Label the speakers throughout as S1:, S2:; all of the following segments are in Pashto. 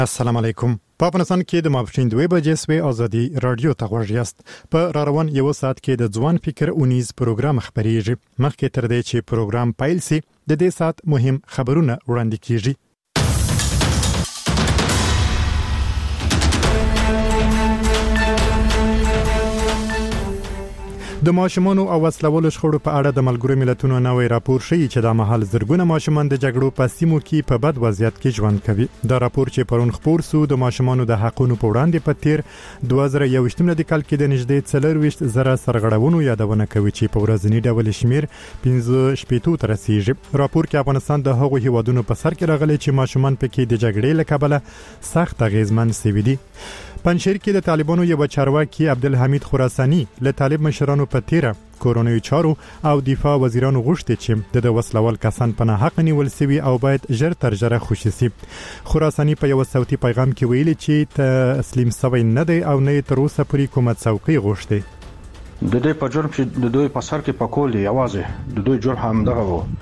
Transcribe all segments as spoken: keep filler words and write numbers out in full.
S1: السلام علیکم. په افغانستان کې د ماپښین دوه بجې سوي ازادي رادیو ته غوږ یاست. په را روان یو ساعت کې د ځوان فکر اونیز پروګرام خبريږي. مخکې تر دې چې پروګرام پیل شي د دې ساعت مهم خبرونه وړاندې کیږي. د ماشومانو او وسلوالو شخړو په اړه د ملګرو ملتونو نوې راپور ښیي چې د مهال زرګونه ماشومان د جګړو په سیمو کې په بد وضعیت کې ژوند کوي. دا راپور چې پرون خپور سو د ماشومانو د حقونو په وړاندې په تیر دوه زره یو د کال کې د نږدې څلور زره سرغړونو یادونه کوي چې په ورځنی ډول شمیر پنځه شپېته ته رسیږي. راپور کې افغانستان د هغو هیوادونو په سر کې راغلی چې ماشومان پکې د جګړې له کبله سخت اغیزمن شوي دي. پنځیر کې د طالبانو یو چارواکي عبدالحمید خراساني له طالب مشرانو په تیره کورونوي چارو او دفاع وزیرانو غوښتي چې د وسلوال کسان په نه حق نیول شوی او باید ژر تر ژره خوشي شي. خراساني په یو صوتي پیغام کې ویلي چې تسلیم شوی نه دی او نه تر اوسه پورې کومه څوکۍ غوښتي.
S2: د دې په جرم چې د دوی په سر کې پکول دی یوازې د دوی جرم هم دغه وو.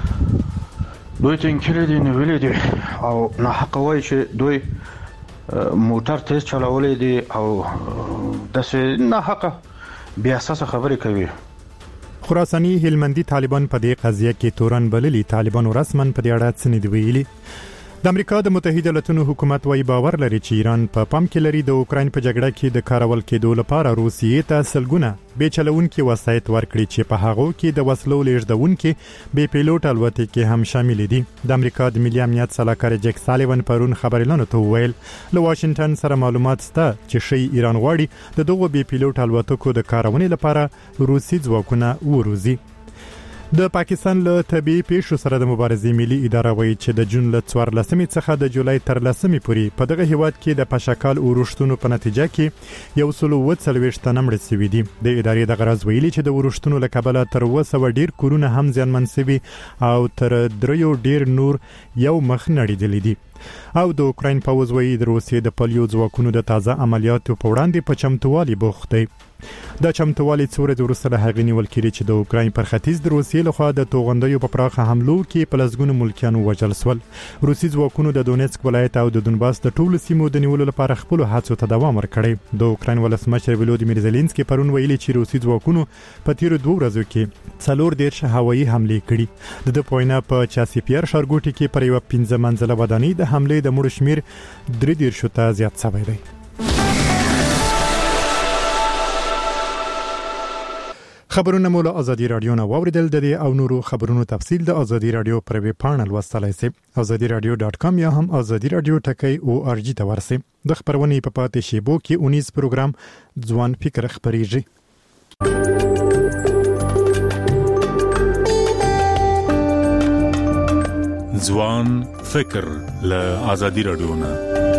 S2: دوی ته انکړي دي نه ویلي دي او نه حق وایي چې دوی موټر تیز چلولې دي او داسې نه حق بیا اساس خبرې کوي.
S1: خراساني هلمندي طالبان په دې قضیه کې تورن بللي طالبان رسمن په دې اړه څه نه دی ویلي. د امریکا د متحده ایالاتونو حکومت وايي باور لري چې ایران په پام کې لري د اوکراین په جګړه کې د کارول کېدو لپاره روسیې ته سلګونه بې چلونکي وسایط ورکړي چې په هغو کې د وسلو لیږدونکي بې پیلوټ الوتکې هم شامل دي. د امریکا د ملي امنیت سلاکار جک سالیوان پرون خبريالانو ته وویل له واشنگټن سره معلومات شته چې شي ایران غواړي د دغو بې پیلوټ الوتکو د کارونې لپاره روسي ځواکونه وروزي. د پاکستان له طبي پیښو سره د مبارزې ملي اداره وایي چې د جون له څوارلسمې څخه د جولای تر لسمې پورې په دغه هیواد کې د پشکال اورښتونو په نتیجه کې یو سل او څلوېښت تنه مړه شوي دي. د ادارې د غرض ویلي چې د اورښتونو له کبله تر اوه سوه ډیر کورونه هم زیانمن شوي او تر دریو ډیر نور یو مخ نړیدلي دي. او د اوکراین پوځ وایي د روسیې د پلیو ځواکونو د تازه عملیاتو په وړاندې په چمتووالي بوخت دی. د چمتووالي څو ورځې وروسته له هغې نیول کېږي چې د اوکراین پر ختیځ د روسیې لخوا د توغندیو په پراخه حملو کې په لسګونو ملکیانو وژل شول. روسي ځواکونو د دونیتسک ولایت او د دونباس د ټولو سیمو د نیولو لپاره خپلو هڅو ته دوام ورکړی. د اوکراین ولسمشر ولودیمیر زيلنسکي پرون ویلي چې روسي ځواکونو په تیرو دوه ورځو کې څلور دېرش هوایي حملې کړي. د د پوینه په چاسیپیر ښارګوټي کې پر یو پنځه منزله ودانۍ د حملې د مړو شمیر درې دېرشو ته زیات شوی دی. خبرونه مو له ازادي رادیو نه واوریدل. د دې او نورو خبرونو تفصیل د ازادي رادیو پر ویب پاڼه لوستلای شئ ازادي رادیو ډاټ کام یا هم ازادي رادیو ټکی او ار جی ته ورسئ. د خبرونې په پاتې شیبو کې اونیز پروګرام ځوان فکر خبريږي.
S3: ځوان فکر له ازادي رادیو نه.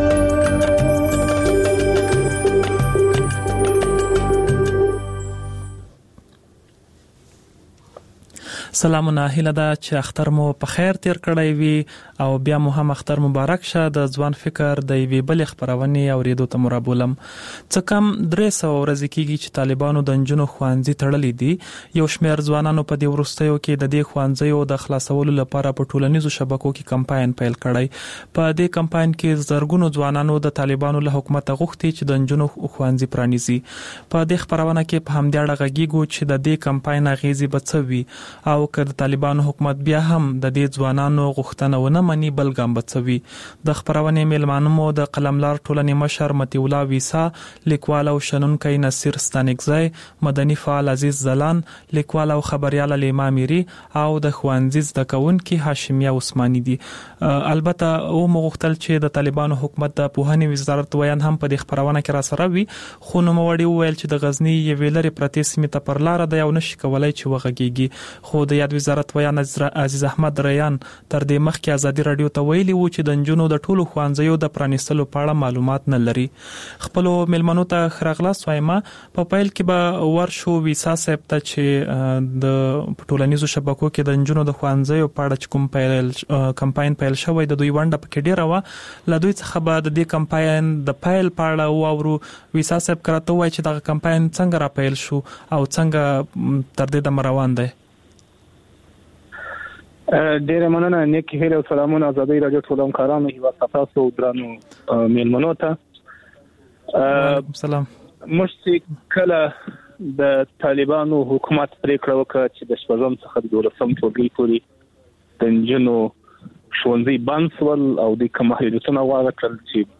S4: سلامونه، هیله ده چې اختر مو په خیر تیر کړی وي او بیا مو هم اختر مبارک شه. د ځوان فکر د یوې بلې خبرونې اوریدو ته مرابولم. څه کم درې سوه ورځې کېږي چې طالبانو د نجونو ښوونځي تړلي دي. یو شمېر ځوانانو په دې وروستیو کې د دې ښوونځیو د خلاصولو لپاره په ټولنیزو شبکو کې کمپاین پیل کړی. په دې کمپاین کې زرګونو ځوانانو د طالبانو له حکومت غوښتي چې د نجونو ښوونځي پرانیزي. په دې خبرونه کې په همدې اړه غږیږو چې د دې کمپاین اغیزې به څه وي او که د طالبانو حکومت بیا هم د دې ځوانانو غوښتنه ونه مني بل ګام به څه وي. د خبرونې میلمانه مو د قلملار ټولنې مشر مطیع الله ویسا، لیکوال او شنونکی نصیر ستانکزی، مدني فعال عزیز زلان، لیکوال او خبريال لیما میری او د ښوونځي زده کوونکي هاشمیه عثماني دي. البته او مغختل چې د طالبانو حکومت د پوهنې وزارت ویان هم په دې خبرونه کې را سره وي، خو نو موړي ویل چې د غزنی یوې لري پرتې سیمې ته پر لار د یو نشي کولای چې وغږیږي. خو د یاد وزارت ویان عزیز احمد ریان تر دې مخکې ازادي رادیو ته ویلي وو چې د نجونو د ټولو ښوونځیو د پرانیستلو په اړه معلومات نه لري. خپل میلمنو ته خراغلاس وایما. په پیل کې به ورشو ویسا صاحب ته چې د ټولنیزو شبکو کې د نجونو د ښوونځیو په اړه کوم پیل کمپاین پیل شوی د دوی ونده پکې ډیره و. له دوی څخه به د دې کمپاین د پیل په اړه واورو. ویسا صاحب کراته وایي چې دا کمپاین څنګه را پیل شو او څنګه تر دې د روان دی.
S5: ډېر مننه. نیک هیله او سلامونه ازادي رادیو ټول همکارانو هیوا تاسو درنو میلمنو ته.
S4: وعلیکم السلام.
S5: موږ کله د طالبانو حکومت پریکړه وکړه چې د شپږم څخه د دولسم ټولګي پورې د نجونو ښوونځي بند شول او د کوم محدودیتونه وضع کړل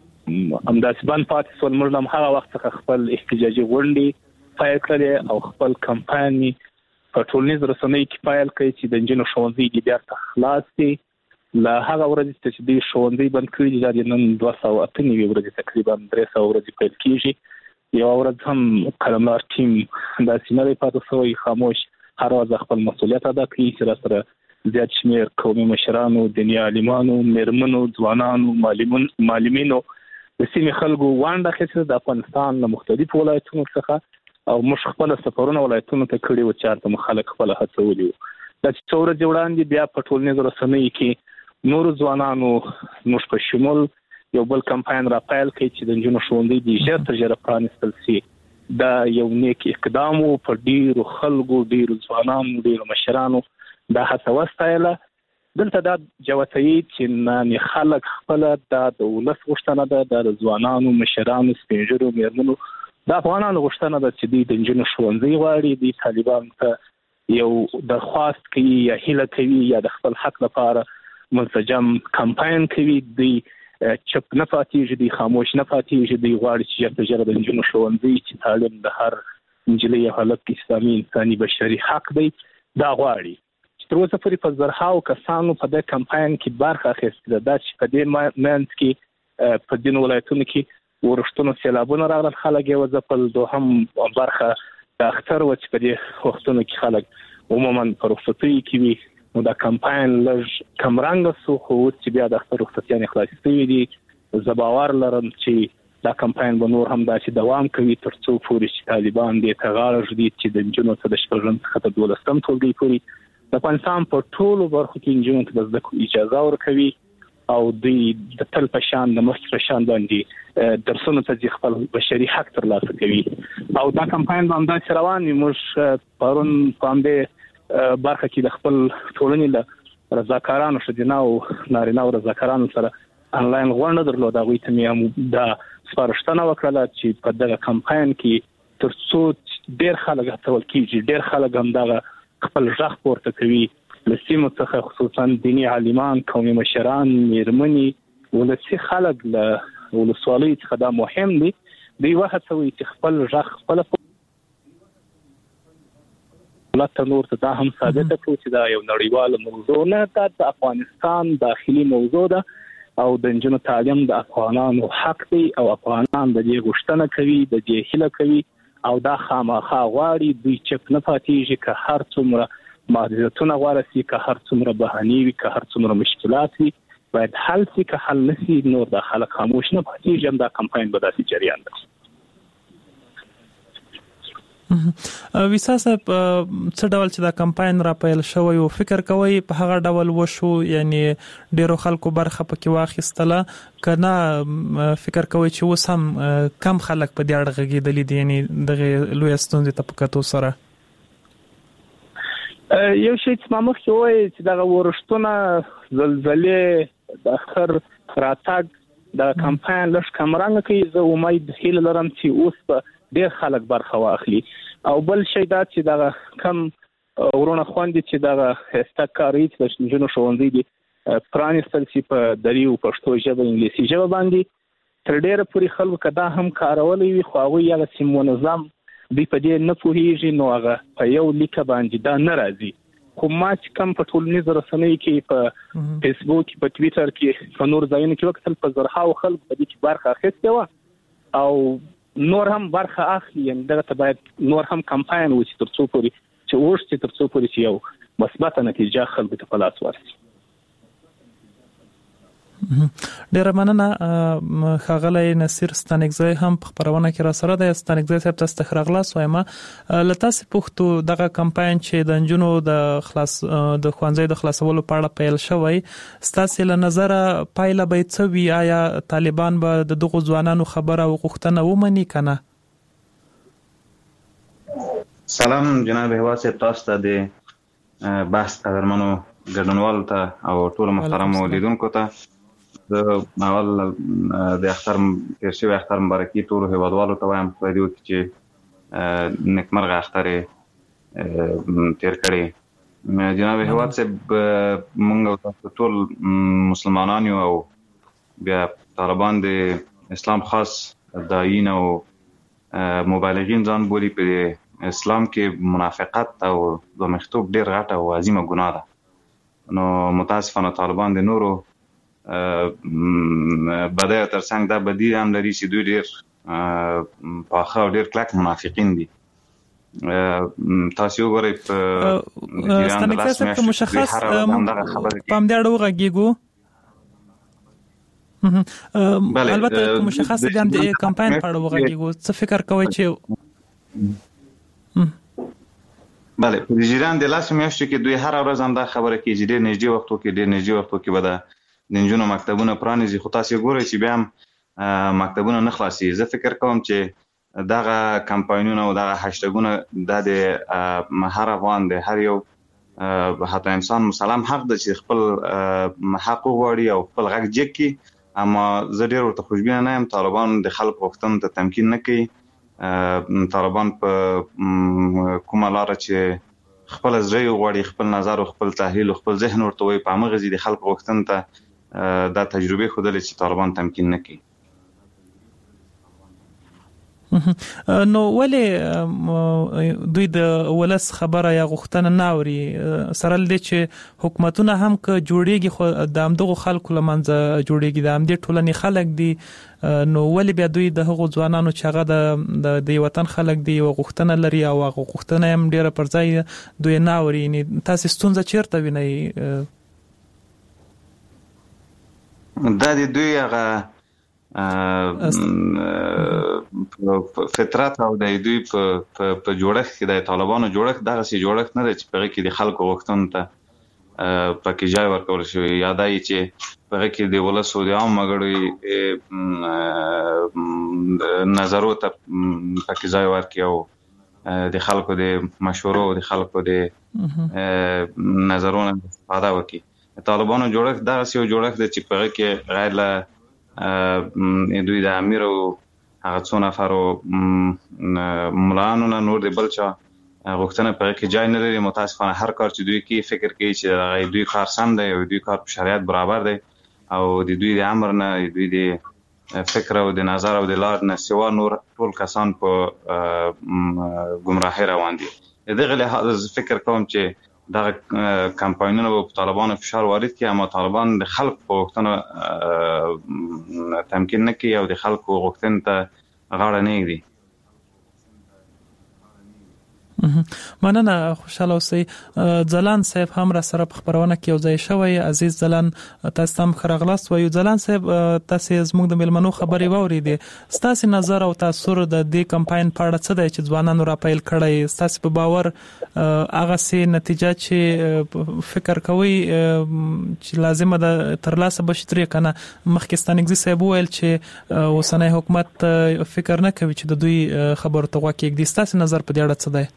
S5: چې همداسې بند پاتې شول. موږ هم هغه وخت څخه خپل احتجاجي غونډې پیل کړې او خپل کمپاین په ټولنیزو رسنیو کې پیل کړی چې د نجونو ښوونځي دې بیرته خلاص شي. له هغه ورځې چې د ښوونځي بند کړي دي د نن دوه سوه اته نوي ورځې تقریبا درې سوه ورځې پیل کېږي. یو ورځ هم قلمدار ټیم داسې نه دی پاتې شوی، خاموش هر ورځ خپل مسؤلیت ادا کوي چې را سره زیات شمېر قومي مشرانو، دیني عالمانو، میرمنو، ځوانانو، معلمینو د سیمې خلکو ونډه اخیستې د افغانستان له مختلفو ولایتونو څخه او موږ خپل سفرونه ولایتونو ته کړي و چې هلته مو خلک خپله هڅولي وو. دا چې څو ورځې وړاندې بیا په ټولنیزو رسنیو کې نورو ځوانانو موږ په شمول یو بل کمپاین را پیل کړي چې د نجونو ښوونځي دې ژر تر ژره پرانیستل شي. دا یو نیک اقدام و، په ډېرو خلکو، ډېرو ځوانانو، ډېرو مشرانو دا هڅه وستایله. دلته دا جوتایي چې نن خلک خپله دا د ولس غوښتنه ده، دا د ځوانانو، مشرانو، سپین ږیرو، میرمنو د افغانانو غوښتنه ده چې دوی د نجونو ښوونځي غواړي. دوی طالبانو ته یو درخواست کوي یا هیله کوي یا د خپل حق لپاره منسجم کمپاین کوي. دوی چپ نه پاتېږي، دوی خاموش نه پاتېږي. دوی غواړي چې ژر تر ژره د نجونو ښوونځي چې تعلیم د هر نجلۍ او هلک اسلامي انساني بشري حق دی دا غواړي. چې تر اوسه پورې په زرهاو کسانو په دې کمپاین کې برخه اخیستې ده. دا چې په دې منځ کې په ځینو ولایتونو کې ورښتونو سیلابونه راغلل، خلک یې وځپل. دوهم برخه د اختر و چې په دې وختونو کې خلک عموما په رخصتیو کې وي. نو دا کمپاین لږ کمرنګه شو، خو اوس چې بیا د اختر رخصتیانې خلاصې شوي دي، زه باور لرم چې دا کمپاین به نور هم داسې دوام کوي تر څو پورې چې طالبان دې ته غاړه ږدي چې د نجونو ته د شپږم څخه تر دولسم ټولګي پورې د افغانستان په ټولو برخو کې نجونو ته د زده کړو اجازه ورکوي او دوی د تل په شان د مخکې په شان باندې درسونو ته ځي، خپل بشري حق ترلاسه کوي. او دا کمپاین به همداسې روان وي. موږ پرون په همدې برخه کې د خپل ټولنې له رضاکارانو، ښځینه او نارینه او رضاکارانو سره انلاین غونډه درلوده. هغوی ته مې هم دا سپارښتنه وکړله چې په دغه کمپاین کې تر څو ډېر خلک هڅول کېږي، ډېر خلک همدغه خپل غږ پورته کوي له سیمو څخه، خصوصا دیني عالمان، قومي مشران، میرمنې، ولسي خلک له ولسوالیو څخه دا مهم دي. دوی وهڅوي چې خپل غږ خپله دولت ته نور ته دا هم ثابته کړو چې دا یو نړیواله موضوع نه ده، د افغانستان داخلي موضوع ده او د نجونو تعلیم د افغانانو حق دی او افغانان د دې غوښتنه کوي، د دې هیله کوي او دا خامخا غواړي. دوی چپ نه پاتېږي که هر څومره محدودیتونه غوره شي، که هر څومره بهانې وي، که هر څومره مشکلات وي، باید حل شي. که حل نشي نور دا خلک خاموش نه پاتېږي. هم دا کمپاین به داسې جریان ده.
S4: ویسا صاحب، څه ډول چې دا کمپاین را پیل شوی او فکر کوي په هغه ډول وشو، یعنی ډیرو خلکو برخه پکې واخیستله، کنه فکر کوي چې اوس هم کم خلک په دې اړه غږېدلي دي، یعنی دغه لوی ستونزې ته په کتو سره؟
S5: یو شی چې ما مخکې وایي چې دغه ورښتونه، زلزلې، د اختر راتګ د کمپاین لږ کمرنګه کوي. زه امید هیله لرم چې اوس به ډېر خلک برخه واخلي. او بل شی دا چې دغه کم ورونه خوندې چې دغه ښایسته کاري چې د نجونو ښوونځي دي پرانیستل شي په دري او پښتو ژبه، انګلیسي ژبه باندې، تر ډېره پورې خلکو که دا هم کارولی وي، خو هغوی هغسې منظم دوی په دې نه پوهېږي، نو هغه په یو لیکه باندې دا نه راځي. خو ما چې کم په ټولنیزو رسنیو کې، په فیسبوک، په ټویټر کې، په نور ځایونو کې وکتل، په زرهاو خلکو په دې کې برخه اخیستې وه او نور هم برخه اخلي. یعنې دغه ته باید نور هم کمپاین وشي تر څو پورې چې وغوښتي، تر څو پورې چې یو مثبته نتیجه خلکو ته په لاس ورسي.
S4: ډیره مننه. ښاغلی نصیر ستانکزی هم په خبرونه کې را سره دی. ستانکزی صاحب، تاسو ته ښه راغلاست وایم. له تاسې پوښتو، دغه کمپاین چې د نجونو د خلاص د ښوونځیو د خلاصولو په اړه پیل شوی، ستاسې له نظره پایله به څه وي؟ آیا طالبان به د دغو ځوانانو خبره او غوښتنه ومني که نه؟
S6: سلام جناب هیوا صاحب، تاسو ته د بحث قدرمنو ګډونوالو ته او ټول محترم لیدونکو ته د اول د اختر تیر شوی اختر مبارکي ټول هیوادوالو ته وایم په دې وخت چې نیکمرغه اختر تیر کړی جناب هیواد صاحب موږ تاسو ټول مسلمانان یو او بیا طالبان د اسلام خاص داعین او مبالغین ځان بولي په اسلام کې منافقت او د مختوب ډیر غټه او عظیمه ګناه ده نو متاسفانه طالبان د نورو بدای تر څنګ دا بدی هم لري چې دوی ډیر پاخه او ډیر کلک منافقین دي تاسو وګورئ په
S4: ستنه کې مشخص پام دی اړه غږیږو البته مشخص دي هم د کمپاین په اړه وغږیږو څه فکر کوئ چې
S6: بله په ایران د لاس میاشتو کې دوی هر ورځ هم دا خبره کوي چې ډېر نږدې وختو کې ډېر نږدې وختو کې به د نجونو مکتبونه پرانیزي خو تاسو ګورئ چې بیا هم مکتبونه نه خلاصي زه فکر کوم چې دغه کمپاینونه او دغه هاشټګونه د هر افغان د هر یو حتی انسان مسلم حق ده چې خپل حق وغواړي او خپل غږ جګ کړي اما زه ډېر ورته خوشبینه نه یم طالبان د خلکو غوښتنو ته تمکین نه کوي طالبان په کومه لاره چې خپل زړه غواړي خپل نظر او خپل تحلیل او خپل ذهن ورته وي په هغه ځای د خلکو غوښتنو ته دا تجربه خوده چې طالبان تمکین نه کوي
S4: نو ولې دوی د ولس خبره یا غوښتنه نه اوري سره لدی چې حکومتونه هم ک جوړیږي خو د امدغه خلکو لمنځه جوړیږي د امدې ټولنې خلک دي نو ولې بیا دوی د هغو ځوانانو چې هغه د د وطن خلک دي او غوښتنه لري او هغه غوښتنه هم ډیره پر ځای دوی نه اوري تاسو ستونزه چیرته وینئ
S6: دا د دوی هغه فطرت او د دوی په په جوړښت کې د طالبانو جوړښت دغه سي جوړښت نه دی چې په کې د خلکو غوښتنو ته پکې ځای ورکول شوی یا دای چې په کې د ولسو د عام مګړي نظرو ته پکې ځای ورکړي او د خلکو د مشورو او د خلکو د نظرونو استفاده وکړي طالبانو جوړښت دغه سي جوړښت دی چې په کې غیر له دوی د امیر او هغه څو نفرو ملانو نه نور د بلچا غوښتنه په کې ځای نه لري متاسفانه هر کار چې دوی کې فکر کوي چې دوی کار سم دی او دوی کار په شریعت برابر دی او د دوی د امر نه دوی د فکر او د نظر او د لار نه سوا نور ټول کسان په گمراهی روان دي دغه لحاظ فکر کوم چې دا کمپاینونه په طالبانو فشار وارد کړي اما طالبان د خلکو غوښتنه تمکین نه کوي او د خلکو غوښتنې ته غاړه نه ږدي
S4: مننه خوشاله اوسئ ځلان صاحب هم را سره په خبرونه کې یو ځای شوی عزیز ځلان تاسو هم خرغلاست وایو ځلان صاحب تاسو زموږ د ملمنو خبرې واوریدې تاسو نظر او تاثیر د دې کمپاین په اړه څه دی چې ځوانانو را پیل کړی تاسو په باور هغه سي نتیجه چې فکر کوي چې لازمه ده تر لاسه بشتري کنه مخکستان اگزي صاحب ویل چې اوسنۍ حکومت فکر نه کوي چې د دوی خبرو ته واکې د تاسو نظر په دې اړه څه دی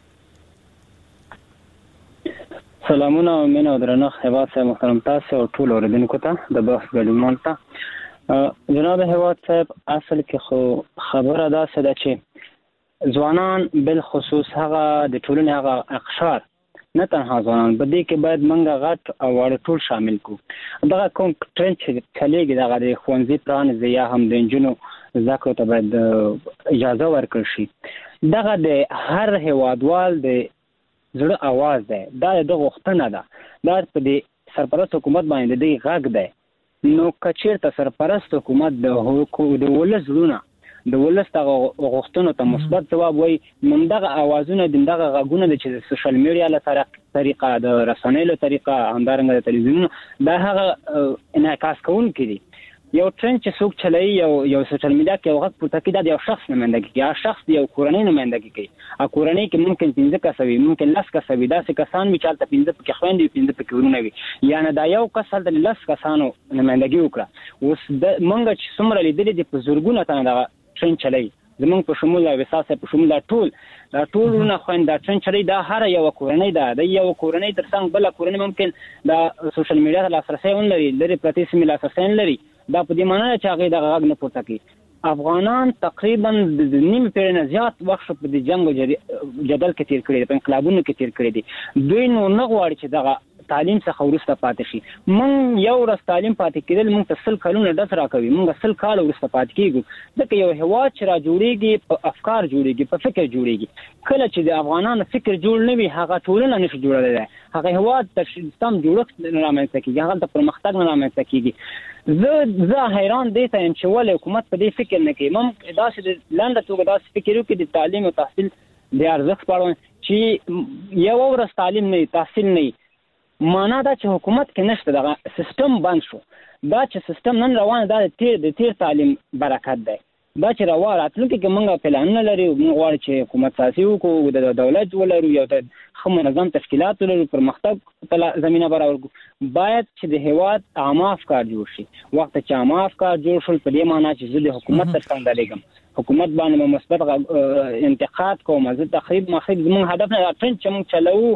S7: سلامونه او مینه او درنښت هیواد صاحب محترم تاسو او ټول اوریدونکو ته د بحث ګډونوال ته جناب هیواد صاحب اصل کې خو خبره دا ده چې ځوانان بل خصوص هغه د ټولنې هغه اقشار نه تنها ځوانان بلکې کې باید منګه غټ او وړ ټول شامل کو دغه کوم ټرند چې کلیږي دغه د خوندزي پرانیزي یا هم د انجونو زکو ته باید اجازه ورکړي شي دغه د هر هیوادوال د زړه आवाज ده دا د غوښتنه ده دا په دې سرپرست حکومت باندې د غږ ده نو کچیرته سرپرست حکومت د حکومت د ولس زړه د ولس د غوښتنو ته مثبت جواب وای منډه اوازونه دغه غږونه د سوشل میډیا له طریقه د رسنۍ له طریقه همدارنګه د تلویزیون دا هغه انعکاس کوونکي دي یو ټرند چې څوک چلایي یو یو سوشل میډیا کې یو غږ پورته کړي دا یو شخص نمائندګي کوي یا شخص یو کورنۍ نمائندګي کوي ا کورنۍ کې ممکن پنځه کسوي ممکن لاس کسوي دا څه کسان وی چالت پنځه پکې خويندې پنځه پکې ورونه وي یا نه دا یو کس د لاس کسانو نمائندګي وکړه اوس د منګه چې څومره لیدلې د بزرګونو ته دا ټرند چلایي زمونږ په شمول او وساسه په شمول ټول دا ټولونه خوندارچن چری دا هر یو کورنۍ ده د یو کورنۍ تر څنګ بل کورنۍ ممکن دا سوشل میډیا ته لاسرسي ونلري لري پرتی سیمه لاسرسي لري دا په دې معنی چې هغه د غږ نه پورته کوي. افغانان تقریبا د نیم پیړۍ نه زیات وخت په دې جنگ او جدل کې تیر کړی په انقلابونو کې تیر کړی دي. دوی نو نه غواړي چې دغه تعلیم څخه ورسته پاتې شي. مونږ یو ورځ تعلیم پاتې کېدل مونږ ته سل کلونه ډس راکوي، مونږ سل کال ورسته پاتې کېږو. ځکه یو هیواد چې را جوړیږي په افکار جوړیږي، په فکر جوړیږي. کله چې د افغانانو فکر جوړ نه وي هغه ټولنه نشي جوړولای، هغه هیواد تر سم جوړښت نه رامنځته کېږي، هغه د پرمختګ نه رامنځته کېږي. زه زه حیران دي ته چې ولې حکومت په دې فکر نه کوي. مونږ داسې د لاندې توګه داسې فکر وکړي د تعلیم او تحصیل د ارزښت په اړه چې یو ورځ تعلیم نه تحصیل نه معنا دا چې حکومت کې نشته، دغه سیستم بند شو. دا چې سیستم نن روان دا د تیر د تیر تعلیم برکت دی. دا چې روان راتلونکي کې موږ پلان لري، موږ غواړو چې حکومت سیاسي وکړو، د دولت ولرو، یو د ښه منظم تشکیلات ولرو، پرمختګ ته زمینه برابر کړو. باید چې د هیواد عامه افکار جوړ شي. وخت چې عامه افکار جوړ شول په دې معنی چې زه د حکومت تر څنګ درېږم، حکومت باندې مثبت انتقاد کوم، زه تخریب مخریب زموږ هدف نه ټرند چې موږ چلو.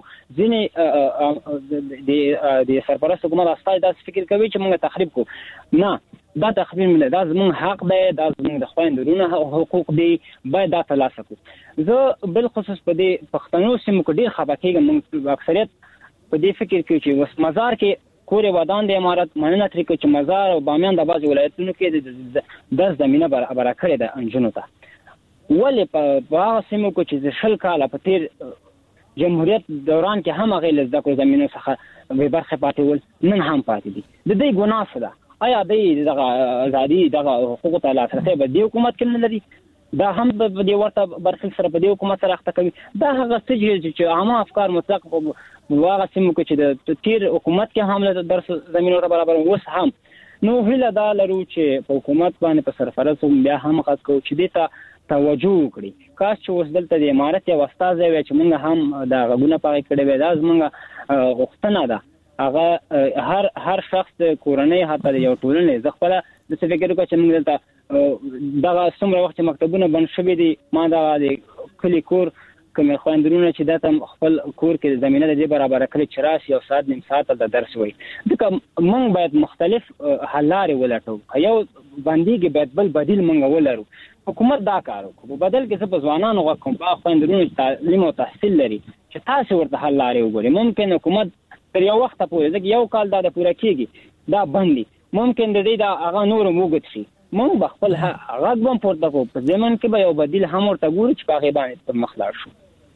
S7: ځینې د سرپرست حکومت استاد داسې فکر کوي چې موږ تخریب کوو. نه، دا تخریب نه، دا زموږ حق دی، دا زموږ د خویندرونو حقوق دی، باید دا ترلاسه کړو. زه بالخصوص په دې پښتنو سیمو کې ډېر خفه کېږم. موږ اکثریت په دې فکر کوي چې اوس مزار کې کور ودان د امارت مننه ترې کوي چې مزار او بامیان د بعض ولایتونو کې د درس زمینه برابره کړې ده انجونو ته. ولې په هغه سیمو کې چې شل کاله په تیر جمهوریت دوران کې هم هغې له زده کړو زمینو څخه بې برخې پاتې ول، نن هم پاتې دي. د دوی ګناه څه ده؟ آیا دوی دغه ازادي دغه حقوقو ته لاسرسی به دې حکومت کې نه لري؟ دا هم په دې ورته برخلیک سره په دې حکومت سره اخته کوي. دا هغه څه چې عامه افکار مطلق هغه سیمو کې چې د تیر حکومت کې هم له درس زمینو ته برابر اوس هم. نو هیله دا لرو چې په حکومت باندې په سرفرست بیا هم غږ کوو چې دې ته توجه وکړي. کاش چې اوس دلته د امارت یو استازی وی چې موږ هم دا غږونه پاغې کړی وی. دا زموږ غوښتنه ده. هغه هر هر شخص کورنۍ حتی د یو ټولنې زه خپله داسې فکر وکړم چې موږ دلته دغه څومره وخت چې مکتبونه بند شوي دي، ما دغه د کلي کور کومې خویندرونه چې دا ته خپل کور کې زمینه د دې برابره کړې چې راشي یو ساعت نیم ساعت د درس وایي. ځکه موږ باید مختلف حل لارې ولټو. یو بندیږي باید بل بدیل موږ ولرو. حکومت دا کار وکړو. په بدل کې زه په ځوانانو غږ کوم، په خویندرونو چې تعلیم او تحصیل لري چې تاسې ورته حل لارې وګورئ. ممکن حکومت تر یو وخت پورې ځکه یو کال دا د پوره کېږي دا بند دي، ممکن د دې دا هغه نور موږ شي. موږ به خپل غږ هم پورته کوو، په ضمن کې به یو بدیل هم ورته ګورو چې په هغې باندې پر مخ لاړ شو.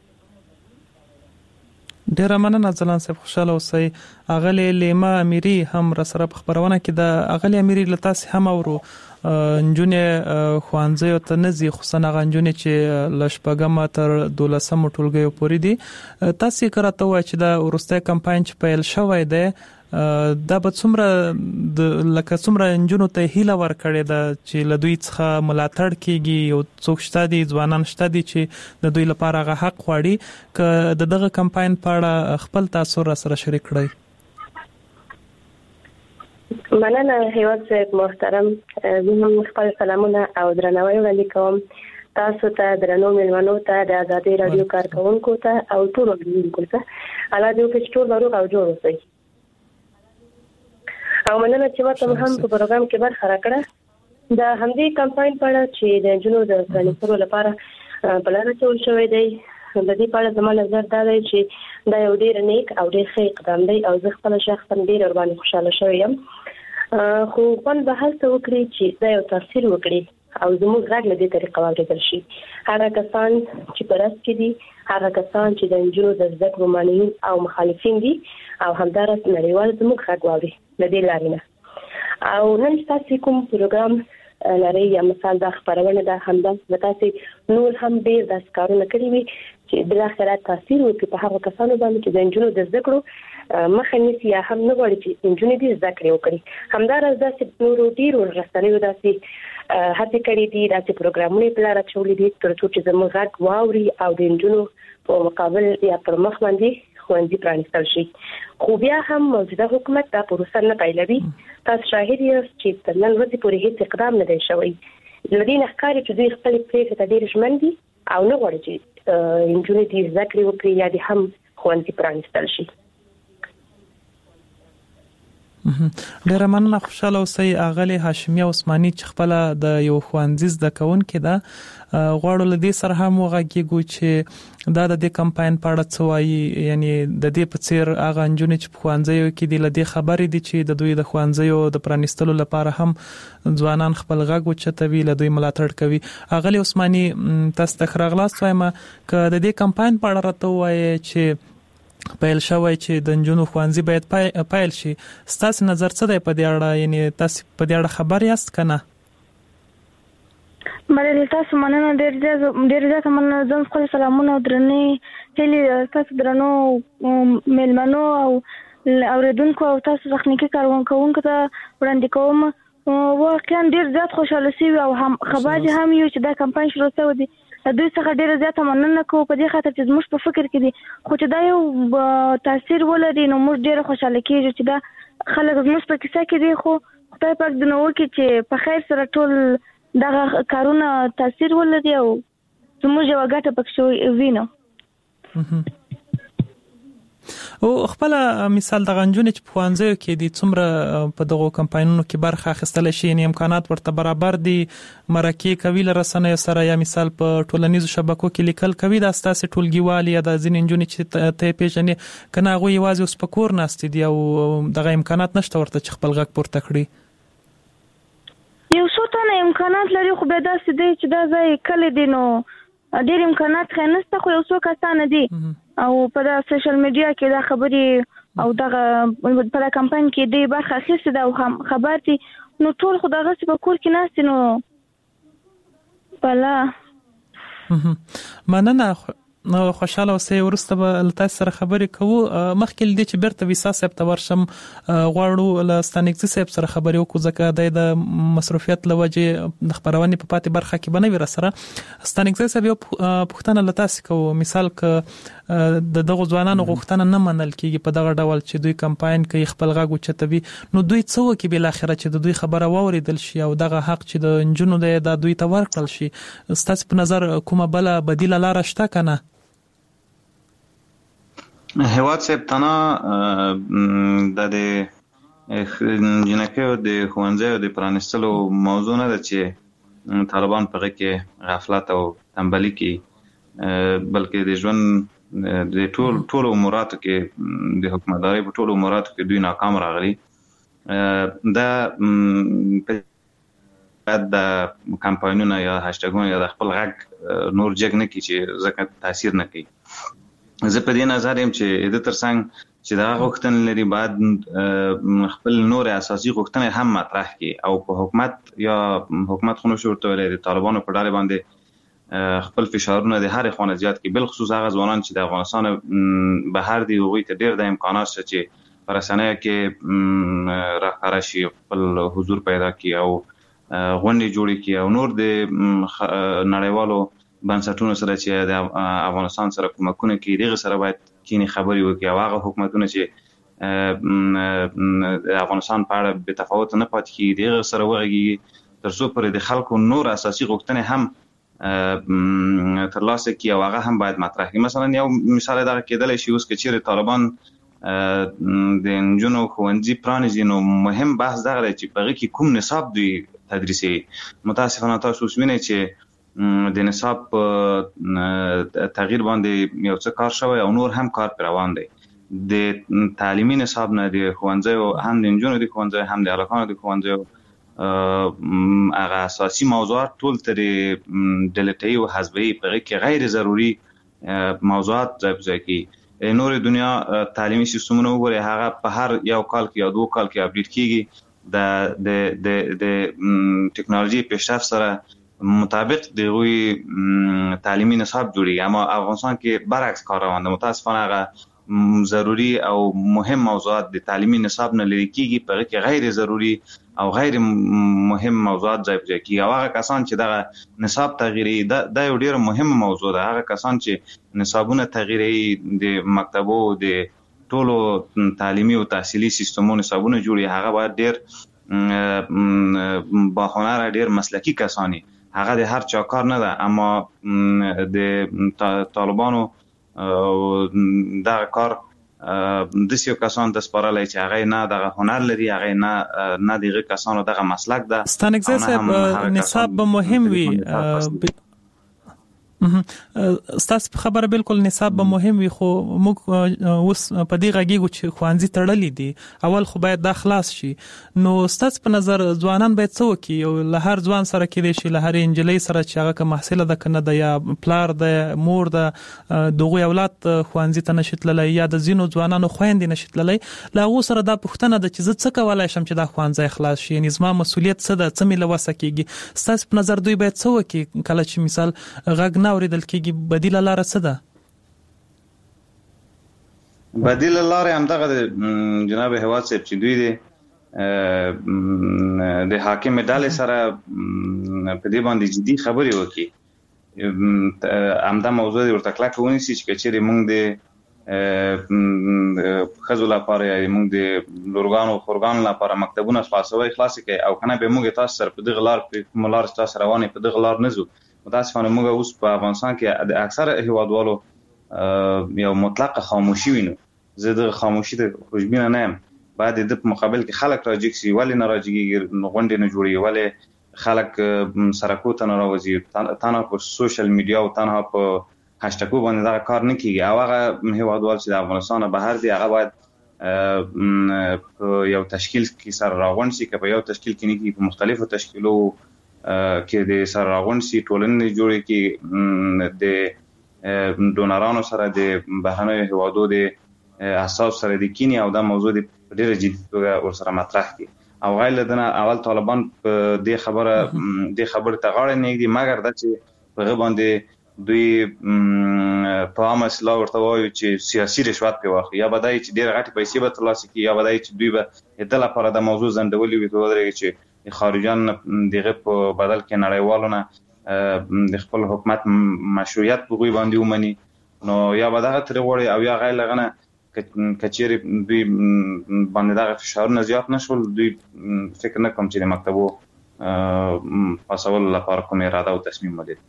S4: ډیره مننه ځلان صاحب، خوشاله اوسئ. اغلی لیما امیری هم را سره په خبرونه کې د اغلی امیری له تاسې هم اورو نجونې ښوونځیو ته نه ځي، خصوصا هغه نجونې چې له شپږمه تر دولسمو ټولګیو پورې دي. تاسې که راته ووایئ چې دا وروستی کمپاین چې پیل شوی دی دا به څومره لکه څومره نجونو ته هیله ورکړې ده چې له دوی څخه ملاتړ کېږي؟ یو څوک شته دي، ځوانان شته دي چې د دوی لپاره هغه حق غواړي؟ که د دغه کمپاین په اړه خپل تاثر را سره شریک کړئ.
S8: مننه هیواد صاحب محترم، زه هم خپل سلامونه او درناوی وړاندې کوم تاسو ته، درنو مېلمنو ته، د ازادي راډیو کارکونکو ته او ټولو اوریدونکو ته. الله دې وکړي چې ټول روغ او جوړ اوسئ. او مننه چې ماته هم په پروګرام کې برخه راکړه. د همدې کمپاین په اړه چې د نجونو د پرانیستلو لپاره پلان اچول شوی دی، د دې په اړه زما نظر دا دی چې دا یو ډېر نیک او ډېر ښه اقدام دی او زه خپله شخصا ډېر ورباندې خوشحاله شوې یم. خو خوند به هلته وکړي چې دا یو تاثیر وکړي او زموږ غږ له دې طریقه واورېدل شي. هغه کسان چې په رسټ کې دي، هغه کسان چې د نجونو د زده کړو مانعین او مخالفین دي، او همداراز نړیوال زموږ غږ واوري له دې لارې نه. او نن تاسې کوم پروګرام لري یا مثال دا خبرونه دا همدا تاسې نور هم ډېر داسې کارونه کړي وي چې بالاخره تاثیر وکړي په هغه کسانو باندې چې د نجونو د زده کړو مخه نیسي یا هم نه غواړي چې نجونې دې زده کړې وکړي. همداراز داسې نورو ډېرو رسنیو داسې هڅې کړې دي، داسې پروګرامونه یې په لاره اچولي دي تر څو چې زموږ غږ واوري او د نجونو په مقابل یا پر مخ باندې ښوونځي پرانیستل شي. خو بیا هم موجوده حکومت دا پروسه نه پیلوي. تاسو شاهد یاست چې تر نن ورځې پورې هیڅ اقدام نه دی شوی لدې نه ښکاري چې دوی خپل پریکړې ته ډېر ژمن دي او نه غواړي چې انجونې دې زده کړې وکړي یا دې هم ښوونځي پرانیستل شي.
S4: ډیره مننه. خوشاله اوسئ اغلی هاشمي عثماني چې خپل د یو ښوونځي زده کوونکې ده. غواړو له دې سره هم وغږیږو چې دا د دې کمپاین په اړه څه وایي، یعنی د دې په څیر هغه نجونې چې په ښوونځیو کې دي له دې خبرې دي چې د دوی د ښوونځیو د پرانیستلو لپاره هم ځوانان خپل غږ اوچتوي، له دوی ملاتړ کوي. اغلی عثماني تاسو ته ښه راغلاست وایم. که د دې کمپاین په اړه راته ووایي چې پیل شوی چې د نجونو ښوونځي باید پیل شي، ستاسو نظر څه دی په دې اړه؟ یعنی تاسو په دې اړه خبر یاست کنه؟
S9: بله تاسو مننه، ډېر ډېر زیات مننه. زه خپل سلامونه او درنې هیلې تاسو درنو میلمنو او اوریدونکو او تاسو تخنیکي کارونکو ته وړاندې کوم. واقعا ډېر زیات خوشاله شوي او هم خبر هم یو چې دا کمپاین شروع شوی دی. دوی څخه ډیره زیاته مننه کوو په دې خاطر چې زموږ په فکر کې دي، خو چې دا یو تاثیر ولري نو موږ ډیره خوشاله کیږو چې دا خلک زموږ په کیسه کې دي. خو خدای پاک دې نو وکړي چې په خیر سره ټول دغه کارونه تاثیر ولري او زموږ یو ګټه پکې وینو.
S4: او خپل مثال د غنجونې چې په ښوونځیو کې دي څومره په دغه کمپاینونو کې برخه اخیستل شي، یعنی امکانات ورته برابر دي، مرکې کوي له رسنیو سره، یا مثال په ټولنیزو شبکو کې لیکل کوي د ستاسو ټولګیوالي یا د ځینې نجونې چې ته پیژنې، کنه هغه یوازې اوس په کور ناست دي او دغه امکانات نشته ورته چې خپل غږ پورته کړي؟
S9: یو څو تنه امکانات لري خو به داسې دی چې دا ځای کلی دی نو ډېر امکانات خو نشته، خو یو څو کسان دي او په دا سوشل میډیا کې دا خبرې او دغه په دا کمپاین کې دی برخه اخیستې ده او خبر دي، نو ټول خو دغسې په کور کې ناست نو بله.
S4: مننه. خوشاله اوسئ. وروسته به له تاسو سره خبرې کوو. مخکې له دې چې بیرته ویسا صاحب ته ورشم، غواړو له ستانکزي صاحب سره خبرې وکړو ځکه د مصروفیت له وجې د خپرونې په پاتې برخه کې به نه وي راسره. ستانکزي صاحب یو پوښتنه له تاسو کوو، مثال که د دغو ځوانانو غوښتنه نه منل کېږي په دغه ډول چې دوی کمپاین کوي خپل غږ اوچتوي، نو دوی څه وکړي بالاخره چې د دوی خبره واورېدل شي او دغه حق چې د نجونو دی دا دوی ته ورکړل شي؟ ستاسو په نظر کومه بله بدیله لاره شته که نه؟
S6: هیواد صاحب تنا د جنکیو د ښوونځیو د پرانیستلو موضوع نه ده چې طالبان په هغه کې غفلت او تنبلي کوي، بلکې د ژوند د ټول ټول اموراتو کې د حکومتدارۍ په ټولو اموراتو کې دوی ناکام راغلي. دا د کمپاینونه یا هاشټګونه یا د خپل غږ نور جګ نه کړي چې ځکه تاثیر نه کوي. زه په دې نظر یم چې د ترڅنګ چې دا غوښتنې لري باید خپل نور اساسي غوښتنې هم مطرح کړي او په حکومت یا حکومت خونو شورته ولري طالبانو په ډلې باندې خپل فشارونه د هر خانه زیات کې، بل خصوص هغه ځوانان چې د افغانستان بهر دي هغوی ته ډېر د امکانات شته چې په رسنیو کې راښکاره شي، خپل حضور پیدا کړي او غونډې جوړې کړي او نور د نړیوالو بنسټونو سره چې د افغانستان سره کومکونه کوي دغه سره باید کینی خبرې وکړي او هغه حکومتونه چې د افغانستان په اړه بې تفاوت نه پاتې کیږي دغه سره وغږیږي تر څو پورې د خلکو نور اساسي غوښتنې هم ترلاسه کړي او هغه هم باید مطرح کړي. مثلا یو مثال دغه کېدلی شي اوس که چیرې طالبان د نجونو ښوونځي پرانیزي نو مهم بحث دغه دی چې په هغه کې کوم نصاب دوی تدریسوي. متاسفانه تاسو اوس وینئ چې د نصاب تغییر باندې یو څه کار شوی او نور هم کار پر روان دی. د تعلیمي نصاب نه د ښوونځیو هم د نجونو د ښوونځیو هم د هلکانو د ښوونځیو هغه اساسي موضوعات ټول ترې ډیلیټوي او حذفوي، په هغې کې غیر ضروري موضوعات ځای په ځای کوي. نور دنیا تعلیمي سیستمونه وګورئ هغه په هر یو کال کې یا دوه کال کې اپډیټ کیږي. د د د ټکنالوژي پیشرفت سره مطابق د هغوی تعلیمي نصاب جوړیږي، اما افغانستان کې برعکس کار روان دی. متاسفانه هغه ضروري او مهم موضوعات د تعلیمي نصاب نه لرې کیږي، په هغه کې غیر ضروري او غیر مهم موضوعات ځای په ځای کیږي. او هغه کسان چې دغه نصاب تغییروي دا یو ډېره مهمه موضوع ده. هغه کسان چې نصابونه تغییروي د مکتبو د ټولو تعلیمي او تحصیلي سیستمونو نصابونه جوړي هغه باید ډېر با هنر ډیر مسلکی کسانی هغه د هر چا کار نه ده، اما د طالبانو دا کار د سیو کسان د سپارلای چې هغه نه د هنر لري، هغه نه نه دغه کسانو دغه مسلک ده.
S4: ستانګزه صاحب نصاب به مهم وي، ستاسو خبره بالکل نصاب به مهم وي، خو موږ اوس په دې غږیږو چې خوانځي تړلې دي، اول خو باید دا خلاص شي. نو ستاسو په نظر ځوانان باید څه وکړي؟ او له هر ځوان سره کې شي، له هر انجلۍ سره چې هغه که محصله ده کنه ده، یا پلار ده، مور ده، دغه اولاد خوانځي ته نشي تللی، یا د ځینو ځوانانو خويندې نشي تللی، له هغه سره دا پوښتنه ده چې زه څه کولای شم چې دا خوانځي خلاص شي، یعنی زما مسؤلیت څه ده، څه مې له وسه کېږي؟ ستاسو په نظر دوی باید څه وکړي کله چې مثال غږ اوریدل کېږي؟ بدیل لاره څه ده؟
S6: بدیل لاره هم دغه جناب هواد صاحب چې دوی دي د حاکم ډلې سره په دې باندې جدي خبرې وکړي، همدا موضوع ورته کلکه ونیسي چې کچېرې موږ د ښځو لپاره یا موږ د لورګانو خورګانو لپاره مکتبونه خلاصوي خلاص کړي، او کنه به موږ تاسو سره په دغه لار په ملار تاسو روانې په دغه لار نه ځو. متاسفانه موږ اوس په افغانستان کې د اکثر هیوادوالو یو مطلق خاموشي وینو. زه د خاموشي د خوشبینه نه یم، باید د په مقابل کې خلک راجګ شي، ولې نه راجګي، غونډې نه جوړي، ولې خلک سرکو ته نه راوځي، تنها په سوشل میډیا او تنها په هاشټګو باندې دا کار نه کیږي. او هغه هیوادوال چې د افغانستان بهر دي هغه باید یو تشکیل کې سره راغونډ شي، که په یو تشکیل کې نه کې په مختلفو تشکیلو کې د سره راغونډ شي، ټولنې جوړې کې د ډونرانو سره د بهرنیو هیوادو د اساس سره د کینی او دا موضوع د ډیره جدي توګه ورسره مطرح کړي. او غیر لدنه اول طالبان په دې خبره د خبره ته غاړه نه دي، مګر دا چې په غو باندې دوی په عامه اصلاح ورته وایي چې سیاسي رشوت په واخلي، یا بدای چې ډیره غټي پیسې به ترلاسه کړي، یا بدای چې دوی به د لپاره د موضوع زندولي وي، په ودرېږي چې خارجان دغه په بدل کې نړیوالو نه د خپل حکومت مشروعیت په غوي باندې ومني. نو یا به دغه تر غوړي او یا غیر لغنه کچېری دوی باندې دغه فشارونه زیات نشول، دوی فکر نه کوم چې د مکتبو پاسول لپاره کوم اراده او تصمیم ولري.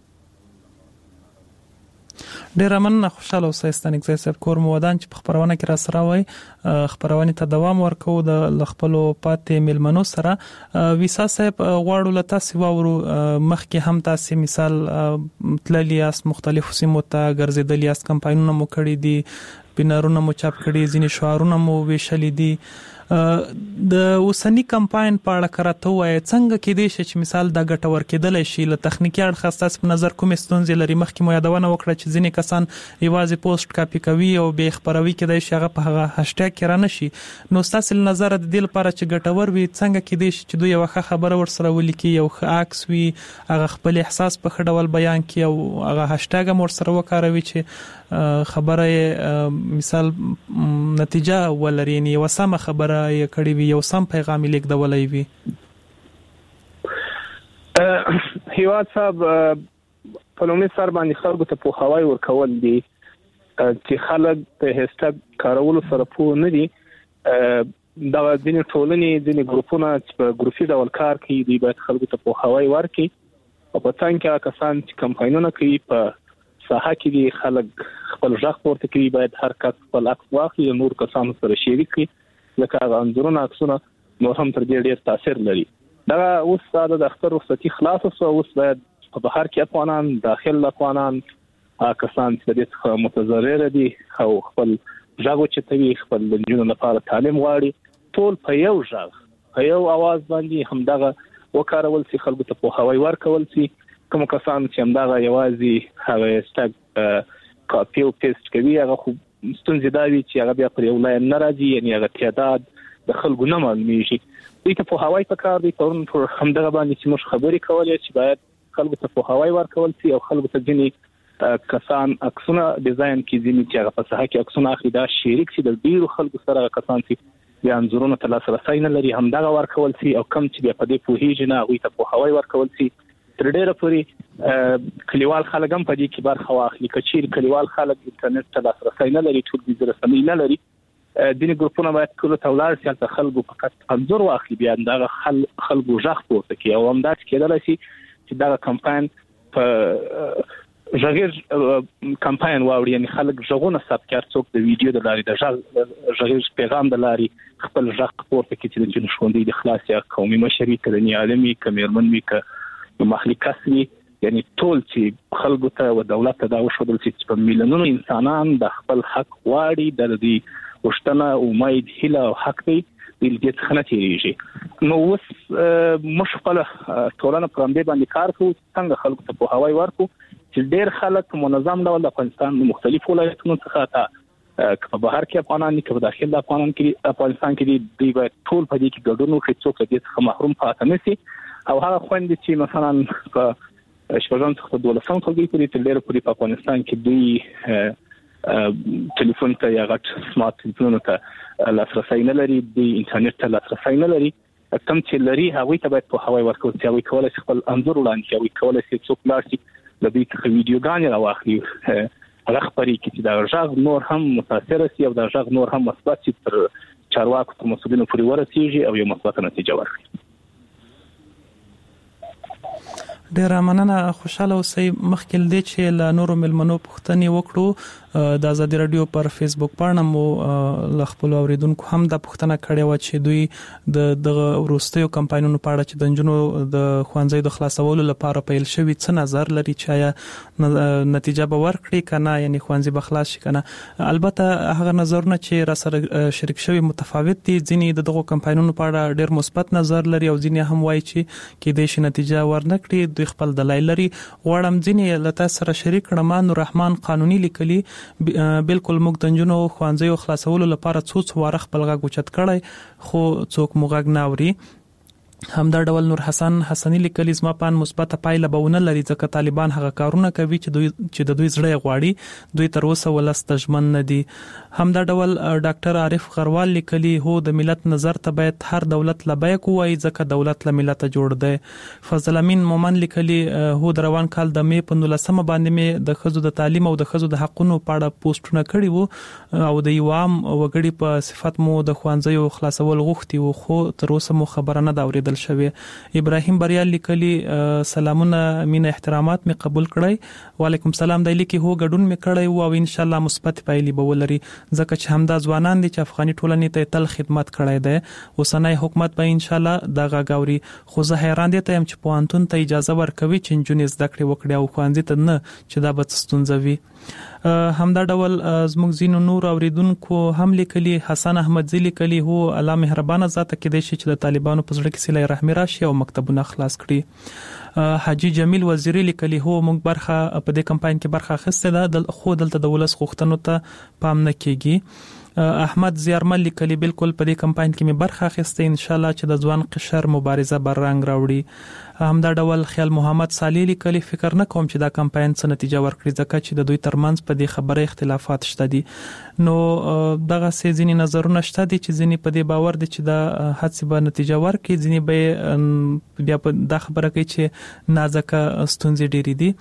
S4: ډیر مننه، خوشاله اوسئ ستانګزی صاحب. کور مو ودان چې په خبرونه کې را سره وای، خبرونه ته دوام ورکو د خپل پاتې ملمنو سره. ویسا صاحب غواړو لته سی وورو مخکې هم تاسو مثال تللی اس مختلفو سیمو ته ګرځیدلی اس کمپاینونه مو کړی دي، بینرونه مو چاپ کړي، ځینې شعارونه مو ویشل دي. د اوسنی کمپاین په اړه کراته وای څنګه کې دي چې مثال دا ګټور کېدل شي له تخنیکی اړخ خاصه په نظر کوم ستونزې لري؟ مخکې مو یادونه وکړه چې ځینې کسان یوازې پوسټ کاپی کوي او به خبروي کېدای شي هغه په هغه هاشټګ کې را نشي. نو تاسو نظر د دې لپاره چې ګټور وي څنګه کې دي چې دوی یو ښه خبره ورسره ولیکي، یو ښه عکس وي، هغه خپل احساس په خډول بیان کړي او هغه هاشټګ هم ورسره وکاروي چې خبره مثال نتیجه ولري، یو سم خبره یې کړی وي، یو سم پیغام یې لیکدولای وي.
S5: هیواد صاحب په لومړي سر باندې خلکو ته پوهاوی ورکول دي چې خلک په هاشټګ کارولو سره پوه نه دي. دا د ټولنې د ګروپونو چې په ګروپي ډول کار کوي دي باید خلکو ته پوهاوی ورکړي، او په څنګه کې کسان چې کمپاینونه کوي په ساحه کې دي خلک خپل ځخ پورته کوي، باید هر کس خپل عکس واخلي او نور کسانو سره شریک کړي، لکه هغه انځورونه عکسونه نور هم تر دې ډیر تاثیر لري. دا اوس ساده د اختر رخصتي خلاص او اوس باید په بهر کې افغانان، داخل افغانان، کسان چې د دې متضرر دي او خپل ځاګو چې توی خپل د جنونو لپاره تعلیم غواړي، ټول په یو ځای په یو आवाज باندې همدغه وکارول سي، خلکو ته پوهاوی ورکول سي. کوم کسان چې همدغه یوازې هغه هاشټګ کاپی او پیسټ کوي هغه خو ستونزې دا وي چې هغه بیا پر یو لاین نه راځي، یعنی هغه تعداد د خلکو نه معلومیږي. دوی ته پوهاوی پکار دی، پرون پر همدغه باندې چې موږ خبرې کولې چې باید خلکو ته پوهاوی ورکول سي او خلکو ته ځینې کسان عکسونه ډیزاین کې ځینې چې هغه په ساحه کې عکسونه اخلي دا شریک شي د ډیرو خلکو سره، کسان چې بیا انځورونه ته لاسرسی نه لري همدغه ورکول سي، او کم چې بیا په دې پوهیږي نه هغوی ته پوهاوی ورکول سي. تر ډیره پورې کلیوال خلک هم په دې کې برخه واخلي. که چیرې کلیوال خلک انټرنیټ ته لاسرسی نه لري، ټول د رسنۍ نه لري، دیني ګروپونه باید کله تولار سي تل خلکو فقط انظر واخلي بیا دا خلکو ژغ پورته کوي او هم دا کېدل شي چې دا کمپاین په ژغیر کمپاین واوړي یعنی خلک ژغونه ثبت څوک د ویډیو د لارې د ژغ ژغیر پیغام د لارې خپل ژغ پورته کوي چې د ژوندۍ د خلاص یا قومي مشري کړنی عالمي کمیرمن وی ک مخلوقات وی یعنی ټول چې خلکو ته او دولت ته دا وشودل چې په میلیونونو انسانان د خپل حق واړي د دې وشتنه امید هله او حق دی د دې څخه نه تیریږي نو اوس مشکل ټولنه پر باندې باندې کار کوي څنګه خلکو ته په هواي ورکو چې ډېر خلک منظم ډول د افغانستان د مختلفو ولایتونو څخه تا په بهر کې افغانان کې په داخل د افغانان کې افغانستان کې دی باید ټول په دې کې ګډون وکړي څوک دې څخه محروم پاتې نشي او هغه خويندې چې مثلا په شپږم څخه دولسم ټولګي پورې تل ډېر پورې په افغانستان کې دوی ټلیفون ته یا غټ سمارټ ټلیفون ته لاسرسي نه لري د انټرنیټ ته لاسرسي نه لري کوم چې لري هغه ته باید په هواي ورکول چې هغه کولای شي خپل انظر وړاندې کوي کولای شي څوک لارسي د دې څخه ویډیوګانې راوخلي هغه خبرې کې چې دا ژغ نور هم متاثر شي او دا ژغ نور هم مثبت شي تر چارواکو ته مسؤلینو پورې ورسیږي او یو مثبت نتیجه ورکړي
S4: ډیر مننه خوشاله اوسئ مخکې دې چې له نورو ملمنو پوښتنې وکړو د ازادي رادیو پر فیسبوک باندې مو ل خپل اوریدونکو هم د پوښتنه کړې و چې دوی د دغه وروستیو کمپاینونو په اړه چې د جنونو د خوانځي د خلاصولو لپاره پیل شوی څه نظر لري چې نتیجه به ورکړي کنه یعنی خوانځي به خلاص شي کنه البته هغه نظرونه چې را سره شریک شوی متفاوت دي ځینې د دغه کمپاینونو په اړه ډیر مثبت نظر لري او ځینې هم وایي چې کې د شي نتیجه ورنکړي دوی خپل دلایل لري وړم ځینې لته سره شریک رحمان رحمان قانوني لیکلي بالکل موږ د جنونو خوانځي خلاصولو لپاره څو څو واره خپل غږ اوچت کړی خو څوک موږ نه اوري همدا ډول نور حسن حسنی لیکلی زما پان مثبت پایله بهونه لري ځکه طالبان هغه کارونه کوي چې دوی چې د دوی زړه غواړي دوی تر اوسه ولست ژمن نه دي همدا ډول ډاکټر عارف غروال لیکلی هو د ملت نظر ته باید هر دولت لبیک وای ځکه دولت له ملت جوړ دی فضل امین مومن لیکلی هو د روان کال د می په نولسمه باندې می د خزو د تعلیم او د خزو د حقونو په اړه پوسټونه کړي وو او د یوام وګړي په صفت مو د خوانځي خلاصول غوښتي وو خو تر اوسه مو خبره نه دا دل شوی ابراهیم بریال لیکلی سلامونه مینه احترامات می قبول کړی وعلیکم سلام د لیکي هو ګډون می کړی او ان شاء الله مثبت پایلی به ولري ځکه چې همدا ځوانان دي چې افغاني ټولنې ته تل خدمت کړی دی اوسنۍ حکومت به ان شاء الله د غاګوري خو زه حیران دي ته چې پوانتون ته اجازه ورکوي چې جنونې زده کړې وکړي او خوانځي ته نه چې دا به ستونزوي همدا ډول زموږ زینو نور اوریدونکو هم لیکلي حسن احمد زلی کلی هو الله مهربانه ذات کې دی چې د طالبانو په زړه کې صله رحم راشي او مکتبونه خلاص کړي حاجی جمیل وزیری لیکلی هو موږ برخه په دې کمپاین کې برخه اخیسته ده د خو دلته د ولس غوښتنو ته پام نه کیږي احمد زیارمل لیکلی بالکل په دې کمپاین کې مې برخه اخیسته ان شاء الله چې د ځوان قشر مبارزه بر رنګ راوړي همدا ډول خیال محمد صالح لیکلی فکر نه کوم چې دا کمپاین څه نتیجه ورکړي ځکه چې د دوی ترمنځ په دې خبره اختلافات شته دي نو دغه سيزنی نظرونه شته دي چې ځینی په دې باور دي چې دا هڅه به نتیجه ورکړي ځینی به بیا په دا خبره کوي چې نازکه ستونزې ډېری دي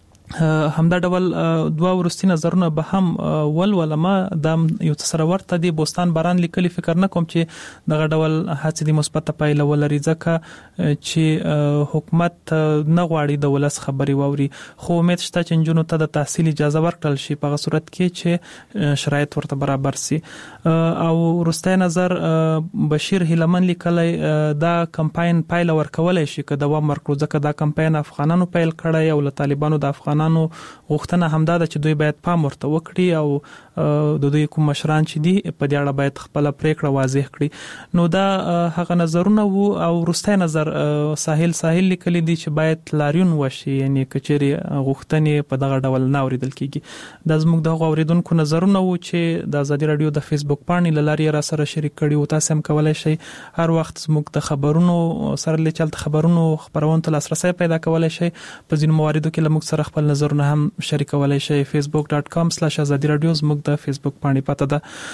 S4: همدا ډول دوا ورستي نظرونه به هم ولولما د یو څسره ورته دی بوستان باران لیکلي فکر نه کوم چې دغه ډول هڅه د مثبت پایله ولري ځکه چې حکومت نه غواړي د ولس خبري ووري خو امید شته چې جنونو ته د تحصیل اجازه ورکړل شي په صورت کې چې شرایط ورته برابر سي او ورسته نظر بشیر هلمن لیکلی دا کمپاین پایله ورکولای شي که دوام ورکړو ځکه دا کمپاین افغانانو پیل کړی او له طالبانو د افغانانو غوښتنه همدا ده چې دوی باید پام ورته وکړي او د دوی کوم مشران چې دي په دې اړه باید خپل پریکړه واضح کړي نو دا هغه نظرونه وو او ورسته نظر ساحل ساحل لیکلي دي چې باید لاریون وشي یعنی کچري غوښتنې په دغه ډول نه اوریدل کیږي د زموږ د اوریدونکو نظرونه وو چې د ازادي رادیو د فیسبوک باندې لاري را سره شریک کړي او تاسو هم کولای شئ هر وخت زموږ د خبرونو سره لیکل خبرونو خبرونه تل لاسرسي پیدا کولای شئ په ځینو مواردو کې لمک سره خپل نظرونه هم شریکولای شئ facebook dot com slash azadi radio زموږ د فیسبوک باندې پته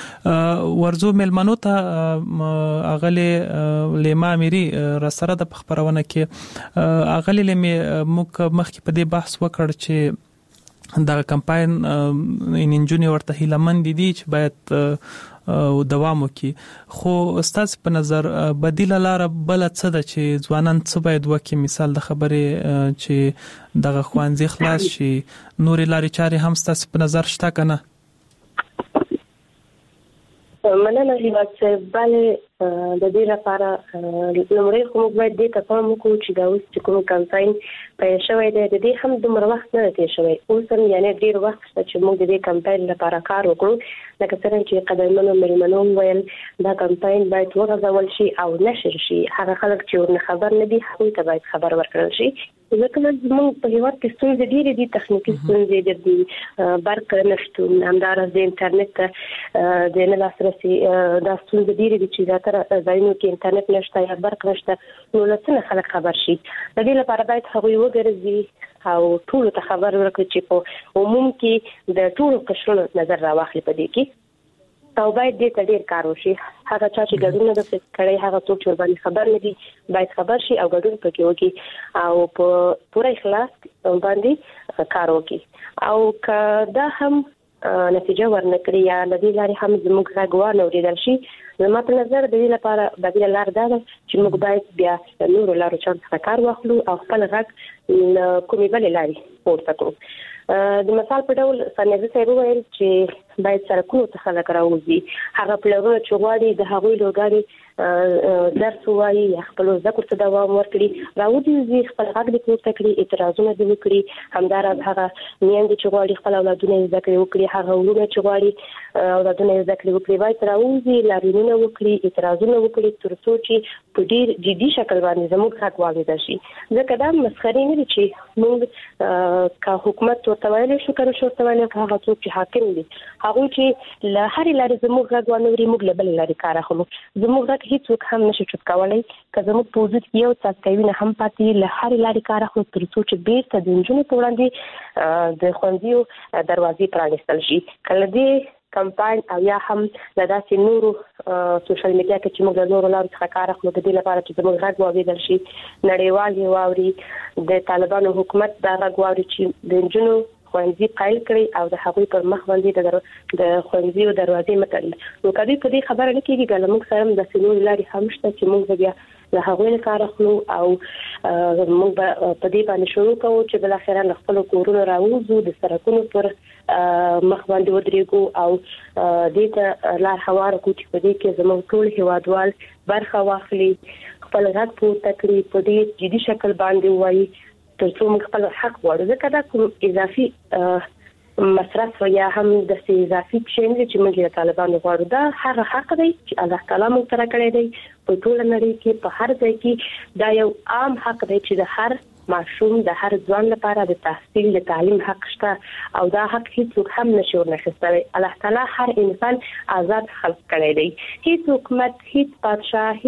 S4: ده ورزو ملمنو ته اغلی لیما اميري را سره د خبرونه کې اغلی لیمه مخ مخکې په دې بحث وکړ چې دا کمپاین ان انجونی ورته هیلمن دي چې باید دوام وکړي. خو استاد په نظر بدیل لار بل څه ده چې ځوانان څه باید وکړي؟ مثال د خبرې چې دغه خوانځي خلاص شي، نورې لارې چارې هم ستاسو په نظر شته کنه؟
S8: مننه هیواد صاحب. بله د دې لپاره لومړی خو موږ باید دې ته پام وکړو چې دا اوس چې کوم کمپاین پیل شوی دی د دې هم دومره وخت نه دی شوی. اوس هم یعنی ډېر وخت شته چې موږ د دې کمپاین لپاره کار وکړو. لکه څنګه چې قدرمنو مېلمنو ویل دا کمپاین باید وغځول شي او نشر شي. هغه خلک چې ورنه خبر نه دي هغوی ته باید خبر ورکړل شي. ځکه زموږ په هیواد کې ستونزې ډېرې دي، تخنیکي ستونزې دي، برق نشتون، همداراز د انټرنیټ د نه لاسرسي دا ستونزې ډېرې دي چې زیاتره ځایونو کې انټرنیټ نشته یا برق نشته. نو له څه نه خلک خبر شي؟ د دې لپاره باید هغوی وګرځي او ټولو ته خبر ورکړي چې په عموم کې د ټولو قشرونو نظر راواخلي په دې کې، او باید دې ته ډېر کار وشي. هغه چا چې ګډون نه د کړی هغه څوک چې باندې خبر نه دي باید خبر شي او ګډون پکې وکړي او په پوره اخلاص باندې کار وکړي. او که دا هم نتیجه ورنکړي یا د دې لارې هم زموږ غږ وانه اورېدل شي، زما په نظر د دې لپاره بدیله لار دا ده چې موږ باید بیا د نورو لارو څخه کار واخلو او خپل غږ له کومې بلې لارې پورته کړو. د مثال په ډول سنیزه صاحب وویل چې باید سرکونو ته خلک راوځي. هغه پلرونه چې غواړي د هغوی لوګاري درس وایي یا خپل زده کړو ته دوام ورکړي، راوځي خپل غږ دې پورته کړي، اعتراضونه دې وکړي. همداراز هغه میندې چې غواړي خپل اولادونه زده کړي وکړي، هغه ورونه چې غواړي اولادونه زده کړي وکړي باید راوځي، لاریونونه وکړي، اعتراضونه وکړي، تر څو چې په ډیر جدي شکل باندې زموږ حق واورېدل شي. ځکه دا مسخري نه دي چې موږ که حکومت ورته ویلی شو که نشو ورته ویلی، هغه څوک چې حاکم دي هغوی چې له هرې لارې زموږ غږ وانه اوري، موږ له بلې لارې کار اخلو. زموږ غږ هیڅوک هم نشي چوپ کولی. که زموږ په وجود کې یو څاڅکی وینه هم پاتې له هرې لارې کار اخلو تر څو چې بیرته د نجونو په وړاندې د ښوونځیو دروازې پرانیستل شي. که له دې کمپاین او یا هم له داسې نورو سوشل میډیا کې چې موږ له نورو لارو څخه کار اخلو د دې لپاره چې زموږ غږ واورېدل شي، نړیوال یې واوري، د طالبانو حکومت دا غږ واوري چې د نجونو ښوونځي پیل کړي او د هغوی پر مخ باندې د ښوونځیو دروازې متړي. نو که دوی په دې خبره نه کېږي، که له موږ سره هم داسې نورې لارې هم شته چې موږ بیا له هغوی نه کار اخلو او موږ به په دې باندې شروع کوو چې بالاخره له خپلو کورونو راوځو، د سړکونو پر مخ باندې ودرېږو او دې ته لار هواره کړو چې په دې کې زموږ ټول هیوادوال برخه واخلي، خپل غږ پورته کړي، په دې جدي شکل باندې ووایي تر څو موږ خپل حق غواړو. ځکه دا کوم اضافي مصرف یا هم د اضافي شی نه چې موږ له طالبانو غواړو، دا هغه حق دی چې الله تعالی موږ سره کړی دی. په ټول نړۍ کې په هر ځای کې دا یو عام حق دی چې د هر ماشوم د هر ځوان لپاره د تحصیل د تعلیم حق شته او دا حق هیڅوک هم نشي ورنخستلی. الله تعالی هر انسان آزاد خلق کړی دی. هیڅ حکومت، هیڅ بادشاه،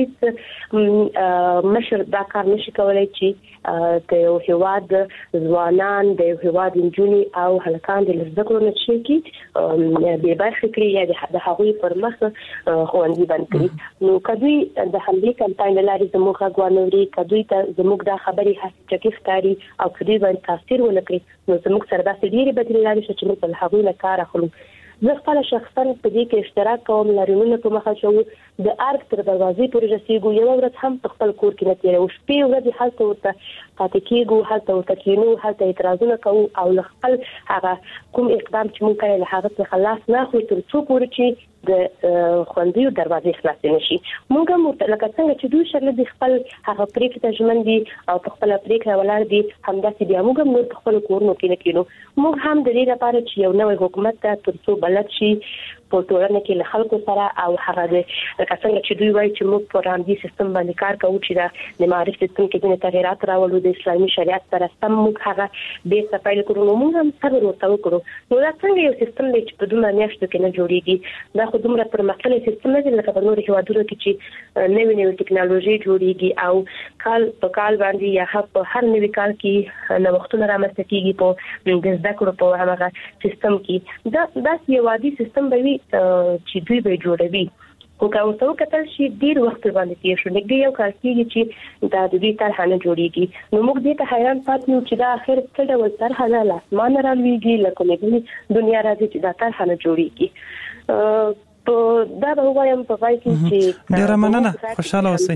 S8: هیڅ مشر دا کار نشي کولای چې د یو هیواد ځوانان، د یو هیواد نجونې او هلکان د زده کړو نه شي کې بې برخې کړي یا د هغوی پر مخ ښوونځي بند کړي. نو که دوی د همدې کمپاین له لارې زموږ غږ وانه که دوی ته زموږ دا خبرې هڅې ښکاري او که دوی باندې تاثیر ونه کړي، نو زموږ سره داسې ډېرې بدلې لارې شته چې موږ له هغوی نه کار اخلو. زه خپله شخصا په دې کې اشتراک کوم، لاریونونه په مخه شوو، د ارګ تر دروازې پورې رسېږو، یوه ورځ هم په خپل کور کې نه تېروو، شپې ورځې هلته ورته پاتې کېږو، هلته ورته کښېنو، هلته اعتراضونه کوو او له خپل هغه کوم اقدام چې موږ کړی له هغه څخه لاس نه اخلو تر څو پورې چې د ښوونځیو دروازې خلاصې نه شي. موږ هم لکه څنګه چې دوی شغله دي خپل هغه پرېکړې ته ژمن دي او په خپله پرېکړه ولاړ دي، همداسې بیا موږ هم نور په خپلو کورونو کې نه کېنو. موږ هم د دې لپاره چې یو نوی حکومت ته تر څو بلد شي په ټولنه کې له خلکو سره او هغه د لکه څنګه چې دوی وایي چې موږ په رامدي سیستم باندې کار کوو چې د معارف سیستم کې ځینې تغیرات راولو د اسلامي شریعت سره سم، موږ هغه بیرته پیل کړو. نو موږ هم صبر ورته وکړو. نو دا څنګه یو سیستم دی چې په دومره میاشتو کې نه جوړېږي؟ دا خو دومره پرمختللی سیستم نه دی لکه په نورو هېوادونو کې چې نوې نوې ټکنالوژي جوړېږي او کال په کال باندې یا په هر نوي کال کې نوښتونه رامنځته کېږي په د زده کړو په هماغه سیستم کې. دا داسې یو عادي سیستم به وي چې دوی به جوړوي. خو که ورته وکتل شي ډېر وخت باندې تېر شو، نږدې یو کال کېږي چې دا د دوی طرحه نه جوړېږي. نو موږ دې ته حیران پاتې یو چې دا آخر څه ډول طرحه ده، له اسمانه رالوېږي، له کومې بلې دنیا راځي چې دا طرحه نه جوړېږي. دا به وایم په پای کې چې
S4: ډیره مننه خوشاله اوسئ.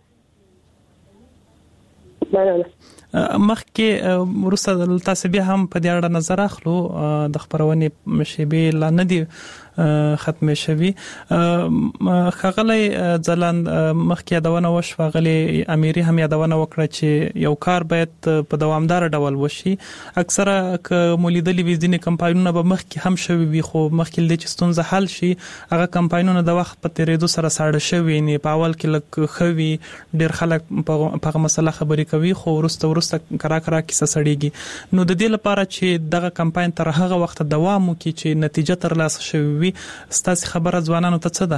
S4: مخکې وروسته تاسو بیا هم په دې اړه نظر اخلو. د خبرونې شیبې لا نه دي ختمه شوی. خغلی ځلند مخکې یادونه وشوه، غلی امیری هم یادونه وکړه چې یو کار باید په دوامدار ډول وشي. اکثره ک مولیدلې وي ځینې کمپاینونه به مخکې هم شوي وي، خو مخکې د چې ستونزه حل شي هغه کمپاینونه د وخت په تیریدو سره ساړه شوي نه. په اول کې لک خوي ډیر خلک په مسله خبرې کوي، خو ورسته ورسته کرا کرا کیسه سړيږي. نو د دې لپاره چې دغه کمپاین تر هغه وخت دوام وکړي چې نتیجه ترلاسه شوي وي، ستاسو خبره ځوانانو ته څه ده؟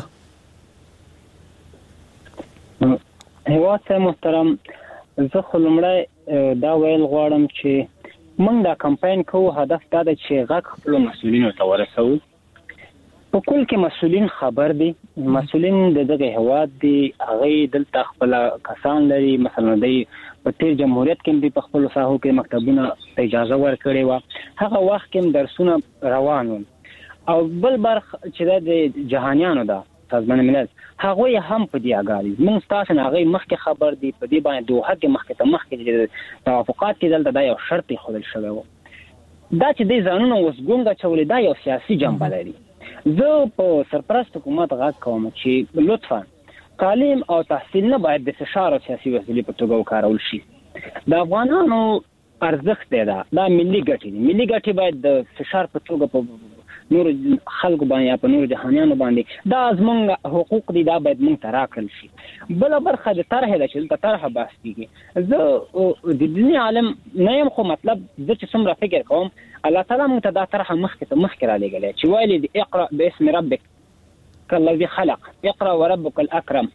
S7: هیواد محترم، زه خو لمړی دا ویل غواړم چې موږ دا کمپاین کوو، هدف دا دی چې غږ خپل مسؤلینو ته ورسوو. په کل کې مسؤلین خبر دي، مسؤلین د دغه هیواد دي، هغه دلته خپل کسان لري. مثلا دی په تیر جمهوریت کې په خپل ساحو کې مکتبونه اجازه ورکړې و، هغه وخت کې درسونه روان و. او بل برخ چې د جهانیانو ده سازمان ملل، هغه هم په دې اګاري. موږ تاسو نه هغه مخکې خبر دي، په دې باندې دوه حق مخکې ته مخکې توافقات کې دلته دا یو شرط خلل شوی و. دا چې د ځانونو وسګونګه چولې دا یو سیاسي جنبه لري. زه په سرپرست حکومت غږ کوم چې لطفا تعلیم او تحصیل نه باید د فشار او سیاسي وسیلې په توګه وکارول شي. د افغانانو ارزښت دی، دا د ملي ګټې دي. ملي ګټې باید د فشار په توګه په نور خلکو باندې یا په نور جهانیانو باندې دا زموږ حقوق دي، دا باید موږ ته راکړل شي. بل برخه د طرح ده چې د طرح بحث کیږي. زه د دیني عالم نه یم، خو مطلب زه چې څومره فکر کوم الله تعالی موږ ته دا طرح مخکې ته مخکې را لېږلی چې ویلي دي اقرأ باسم ربک کالذي خلق اقرأ وربک الاکرم.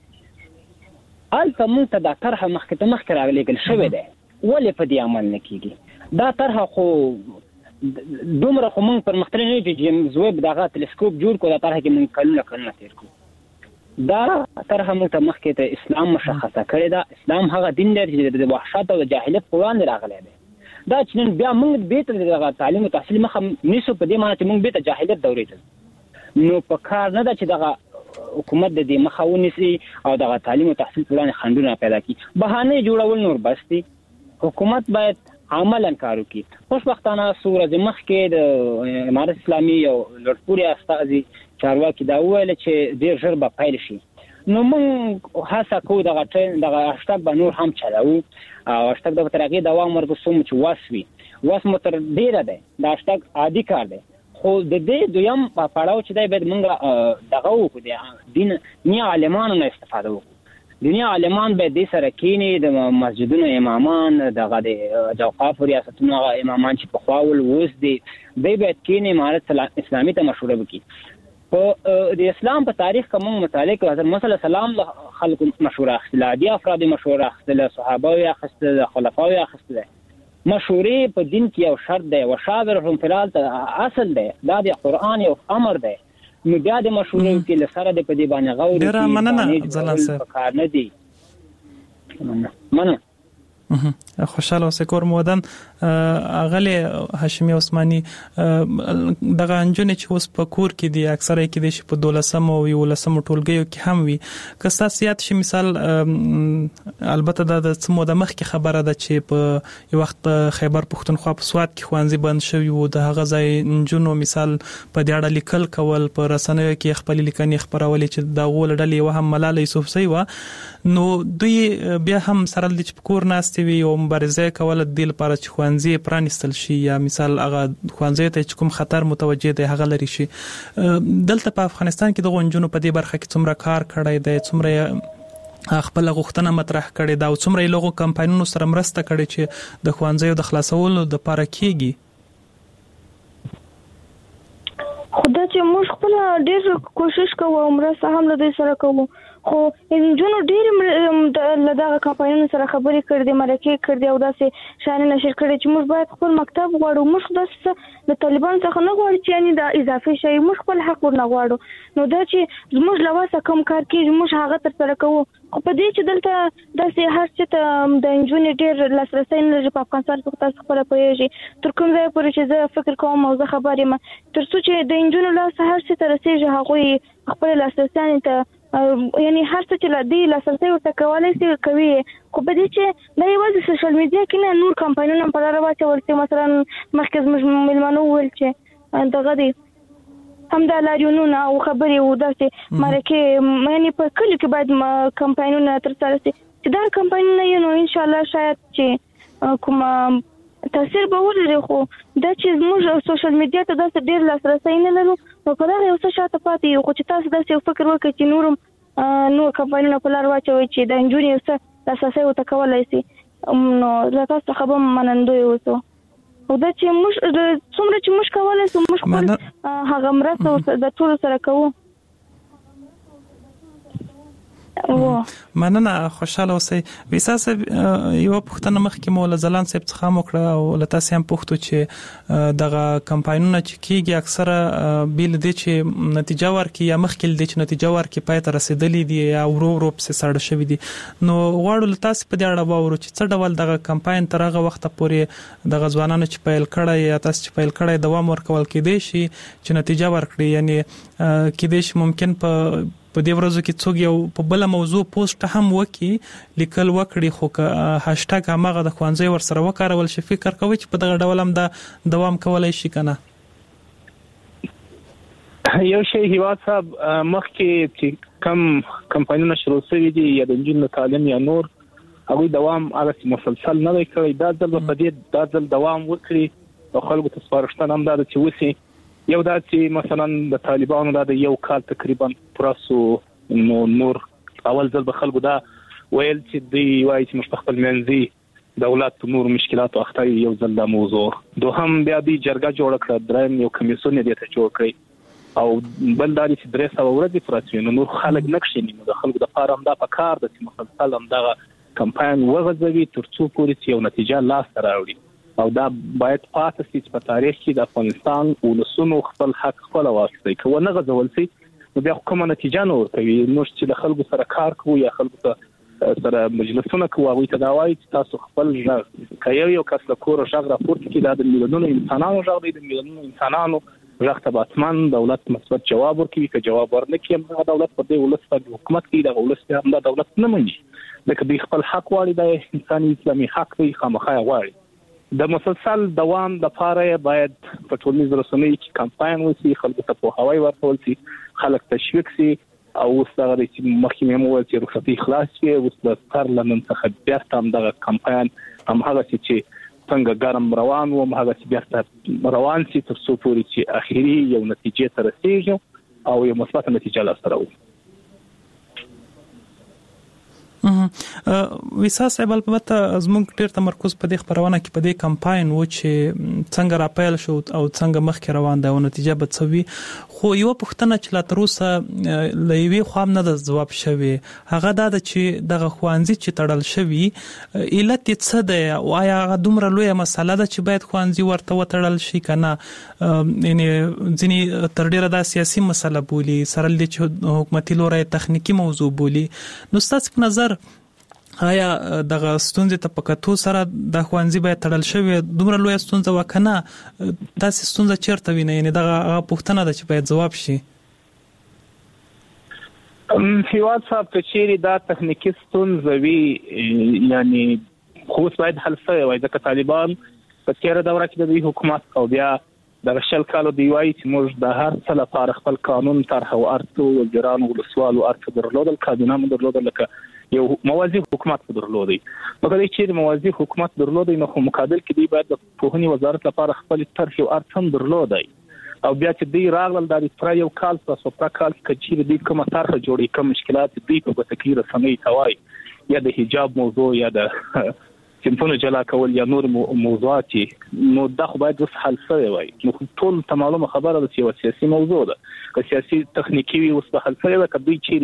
S7: هلته موږ ته دا طرح مخکې ته مخکې را لېږل شوی دی، ولې په دې عمل نه کیږي؟ دا طرح خو دومره خو موږ پرمختللی نه یو چې جیمز ویب دغه تلسکوپ جوړ کړو، دا طرح کې موږ کلونه کلونه تېر کړو. دا طرح موږ ته مخکې ته اسلام مشخصه کړې ده. اسلام هغه دین دی چې د وحشت او د جاهلیت په وړاندې راغلی دی. دا چې نن بیا موږ بیرته دغه تعلیم او تحصیل مخه نیسو، په دې معنی چې موږ بیرته جاهلیت دورې ته نو په کار نه ده چې دغه حکومت د دې مخه ونیسي او دغه تعلیم او تحصیل په وړاندې خنډونه پیدا کړي. بهانې جوړول نور بس دي. حکومت باید عملاً کار وکړي. خوشبختانه څو ورځې مخکې د امارت اسلامي او لوړپوړي استازي چارواکي دا وویل چې ډېر ژر به پیل شي. نو موږ هڅه کوو دغه ټرین دغه هشتګ به نور هم چلاوو او هشتګ د تر هغې دوام ورکړو چې واس وي. واس مو تر ډېره دی، دا هشتګ عادي کار دی، خو د دې دویم پړاو چې دی باید موږ دغه وکړو، د دین نه عالمانو نه استفاده وکړو. دنیا عالمان به دې سره کینی، د مسجدونو امامان، دغه د اوقاف ریاستونو امامان چې په خواول ووس دي، دوی باید کینی امارت اسلامي ته مشوره وکړي. په د اسلام په تاریخ کې موږ مطالعه کوو، حضرت موسی علیه السلام له خلکو مشوره اخیستله، عادي افراد مشوره اخیستله، صحابه یې اخیستله، خلفا یې اخیستله. مشورې په دین کې یو شرط دی، وشاورهم فی الامر اصل دی، دا د قرآن یو امر دی. نو بیا د مشورې کې لسره د په دې باندې غوړي
S4: ډېره مننه ځلان صاحب،
S7: کار نه دی. مننه.
S4: خوشاله اوسئ. کور مودن اغلی هاشمي عثماني، دغه انجونې چې اوس په کور کې دي اکثره کې دي په دولسم او یولسم ټولګیو کې هم وي، که سیاست شي مثال البته د سمو د مخ کې خبره ده چې په یو وخت خیبر پښتونخوا په سواد کې خوانزي بند شوی وو، د هغه ځای انجونو مثال په دې اړه لیکل کول، په رسنیو کې خپل لیکنې خبرولې چې دا غول ډلې و هم ملاله یوسفزۍ و. نو دوی بیا هم سره د کور ناستي وي او مبارزه کول د لپاره چې خوانزي پرانستل شي، یا مثال هغه خوانزي ته کوم خطر متوجه دی هغه لري شي. دلته په افغانستان کې د غونجونو په دې برخه کې څومره کار کړی دی، څومره خپل غوښتنه مطرح کړي دا، او څومره لوګو کمپاینونو سره مرسته کړي چې د خوانزي د خلاصولو د لپاره کیږي؟
S9: خدای چې موږ خپل ډېر کوشش کوو، مرسته هم له دې سره کوو، خو انجونو ډېر لدغه کمپاینونو سره خبرې کړې دي مرکې کړې دي او داسې شان نشر کړې چې موږ باید خپل مکتب غواړو موږ داسې د طالبان څخه نه غواړو چې یعنی د اضافي شي موږ خپل حق ورنه غواړو نو دا چې موږ لواسه کم کار کیږي موږ هغه تر سره کوو خو په دې چې دلته داسې هر څه ته د انجونو ډېر لاسرسي نه لري په افغانستان کې تاسو خپل پوهیږئ تر کوم ځای پورې چې زه فکر کوم او زه خبرې یم تر څو چې د انجونو لاس هر څه ته رسیږي هغوی خپل لاسرسي ته یعنی هر څه چې لدی لاسرسي ورته کولای شي کوي خو په دې چې دا یوازې سوشل میډیا کې نه نور کمپاینونه په لاره واچول چې مثلا مخکې زموږ ملمنو ویل چې دغه دی هم د لاریونونه او خبرې و داسې مرکې یعنی په کلیو کې باید کمپاینونه ترسره شي چې دا کمپاینونه یې نو ان شاء الله شاید چې کوم تاثیر به ولري خو دا چې موږ سوشل میډیا ته داسې ډېر لاسرسی نه لرو نو په دغه یو څه شاته پاتې یو خو چې تاسو داسې یو فکر وکړئ چې نورم نور کمپاینونه په لار واچوئ چې د نجونې یو څه لاسرسی ورته کولی شي نو له تاسو څخه به منندوی اوسو او دا چې موږ څومره چې موږ کولی شو موږ خپل هغه مرسته د ټولو سره کوو.
S4: مننه خوشاله اوسئ. ویسا صاحب یو پوښتنه مخکې مو له ځلان صاحب څخه وکړه او له تاسو هم پوښتو چې دغه کمپاینونه چې کیږي اکثره بیل دي چې نتیجه ورکړي یا مخکې دي چې نتیجه ورکړي پای ته رسیدلې دي یا ورو ورو په سړ شوی دي نو غواړو له تاسو په دې اړه باور چې څه ډول دغه کمپاین تر هغه وخت پورې دغه ځوانانو چې پیل کړی یا تاسو چې پیل کړی دوام ورکول کېدی شي چې نتیجه ورکړي یعنی کېدی شي ممکن په په دې ورځو کې څوک یو په بل موضوع پوسټ هم وکي لیکل وکړي خو هاشټاګ هغه د خوانځي ور سره وکارول شي فکر کوي چې په دغه ډول هم د دوام کولای شي کنه.
S5: یو شی هیواد صاحب مخکې چې کم کمپاینونه شروع شوي دي یا د انجن تعلیم یا نور هغه دوام هغه مسلسل نه کوي دا ځل په دې دا ځل دوام وکړي او خلکو ته سپارښتنه هم ده چې وسی یو دا چې مثلا د طالبانو دا د یو کال تقریبا پراسو نو نور اول ځل به خلکو دا ویل چې دی وایي چې موږ په خپل منځي دولت نور مشکلات او اخطای یو ځل د موضوع دوهم بیا دی جرګه جوړ کړ دریم یو کمیسیون دی ته جوړ کړی او بل دا چې درې سوه ورځې پراتوي نو نور خلک نکښیني نو د خلکو د فارم دا په کار د چې مسلسل هم دغه کمپاین وغځوي تر څو پورې چې یو نتیجه لاس ته راوړي او دا باید پاتې شي چې په تاریخ کې د افغانستان ولسونو خپل حق خپل واخلي که ونه غځول شي نو بیا کومه نتیجه نه ورکوي نو چې د خلکو سره کار کوو یا خلکو ته سره مجلسونه کوو هغوی ته دا وایي چې تاسو خپل غږ که یو یو کس له کوره غږ راپورته کړي دا د میلیونونو انسانانو غږ دی د میلیونونو انسانانو غږ ته به حتما دولت مثبت جواب ورکوي که جواب ورنه کړي همدغه دولت پر دې ولس باندې حکومت کوي دغه ولس بیا همدا دولت نه مني ځکه دوی خپل حق غواړي د انساني اسلامي حق دی خامخا یې غواړي د مسلسل دوام لپاره باید په ټولنیزو رسنیو کې کمپاین وشي خلکو ته پوهاوی ورکول شي خلک تشویق شي او اوس دغه چې مخکې مې وویل چې رخصتي خلاص شي اوس د پارلمان څخه بیرته همدغه کمپاین همهغسې چې څنګه ګرم روان و همهغسې بیرته روان شي تر څو پورې چې اخري یو نتیجې ته رسېږي او یو مثبته نتیجه لاسته راوړي.
S4: ویسا صاحب البته زموږ ډیر تمرکز په دې خبرونه کې په دې کمپاین و چې څنګه راپیل شو او څنګه مخکې روان دی او نتیجه به څه وي خو یو پوښتنه چې لا تر اوسه له یوې خوا نه د ځواب شوی هغه دا ده چې دغه ښوونځي چې تړل شوي علت یې څه دی او آیا هغه دومره لویه مسله ده چې باید ښوونځي ورته وتړل شي که نه یعنې ځینې تر ډیره دا سیاسي مسله بولي سره له دې چې حکومتي لوری تخنیکي موضوع بولي نو ستاسو په نظر آیا دغه ستونزې ته په کتو سره د ښوونځي باید تړل شوی دومره لویه ستونزه وه که نه داسې ستونزه چیرته وینئ یعنې دغه هغه پوښتنه ده چې باید ځواب شي.
S5: هیواد صاحب که چیرې دا تخنیکي ستونزه وي یعنې خو اوس باید حل شوی وای ځکه طالبان په تېره دوره کې د دوی حکومت او بیا دغه شل کالو دوی وایي چې موږ د هر څه لپاره خپل قانون طرح او ارڅو وزیرانو ولسوالو ارڅ درلودل کابینه مو درلودل لکه یو موازی حکومت درلودي نو کله چې موازی حکومت درلودي نو خو مقابل کې دی باید د پوهنې وزارت لپاره خپل طرح او ارڅ هم درلودي او بیا چې دی راغلل د پر یو کال په سپرا کال کې چې دی کومه طرح جوړي کوم مشکلات دی په بسکې رسنۍ توای یا د حجاب موضوع یا د سیمفونو جلا کول یا نور موضوعات نو دا خو باید وس حل شوی وای نو ټول ته معلومه خبره ده چې سیاسي موضوع ده که سیاسي تخنیکی وي وس حل شوی ده کدی چې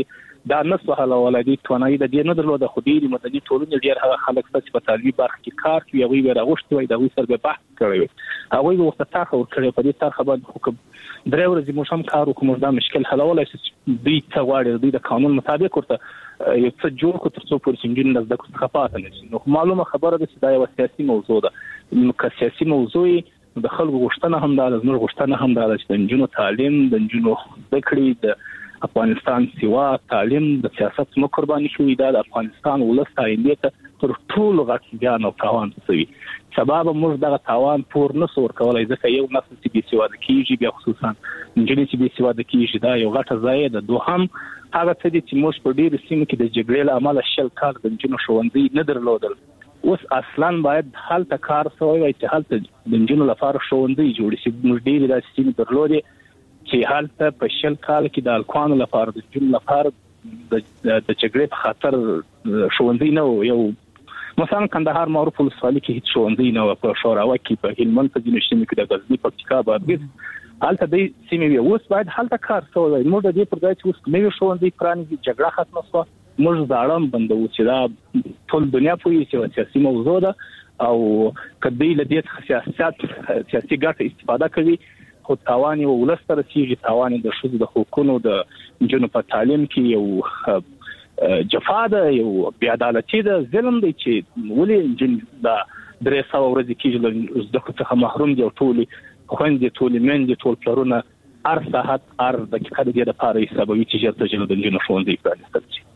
S5: دا نسو حلولای دي توانایي د دې نه درلوده خو ډېری مدني ټولنې ډېر هغه خلک چې په تعلیمي برخه کې کار کوي هغوی به راغوښتي وای د هغوی سره به بحث کړی وي هغوی به ورته طرحه ورکړې په دې طرحه باندې خو درې ورځې موږ هم کار وکړو موږ دا مشکل حلولای شو دوی څه غواړي دوی د قانون مطابق ورته یو څه جوړ کړو تر څو پورې چې نجونې له زده کړو څخه پاتې نه شي نو معلومه خبره ده چې دا یوه سیاسي موضوع ده نو که سیاسي موضوع د خلکو غوښتنه هم دا ده زموږ غوښتنه هم دا ده چې د نجونو تعلیم د نجونو زده کړې د افغانستان سیوا تعلیم د سیاست مو قرباني شوی دا د افغانستان ولس آینده ته تر ټولو غټ زیان او تاوان رسوي سبب موږ دغه تاوان پور نه سور کولای ځکه یو نسل چې بي سواده کیږي بیا خصوصا نجونې چې بي سواده کیږي دا یو غټه ضایع ده دوهم هغه څه چې موږ په ډیرو سیمو کې د جګړې له امله شل کال د نجونو ښوونځي نه درلودل اوس اصلا باید هلته کار شوی وای چې هلته د نجونو لپاره ښوونځي جوړ شي موږ ډیرې داسې سیمې درلودې چې هلته په شل کال کې د الکوانو لپاره د نجونو لپاره د جګړې په خاطر ښوونځي نه و یو مثلا کندهار معروف ولسوالۍ کې هیڅ ښوونځي نه و په شوراوه کې په هلمند په ځینو سیمو کې د غزني پکتیکا بادغیس هلته د سیمې وي اوس باید هلته کار شوی موږ د دې پر ځای چې اوس نوي ښوونځي پرانیزي جګړه ختمه شوه موږ زاړه بندو چې دا ټول دنیا پوهېږي چې سیاسي موضوع ده او که دوی له دې څخه سیاست سیاسي ګټه استفاده کوي خو تاوان یې ولس ته رسېږي تاوان یې د ښځو د حقونو د نجونو په تعلیم کې یو جفا ده یو بېعدالتي ده ظلم دی چې ولې نجونې دا درې سوه ورځې کېږي له زده کړو څخه محروم دي او ټولې خویندې ټولې میندې ټول پلرونه هر ساعت هر دقیقه د دې دپاره حسابوي چې ژر تر ژره د نجونو ښوونځي پرانیستل شي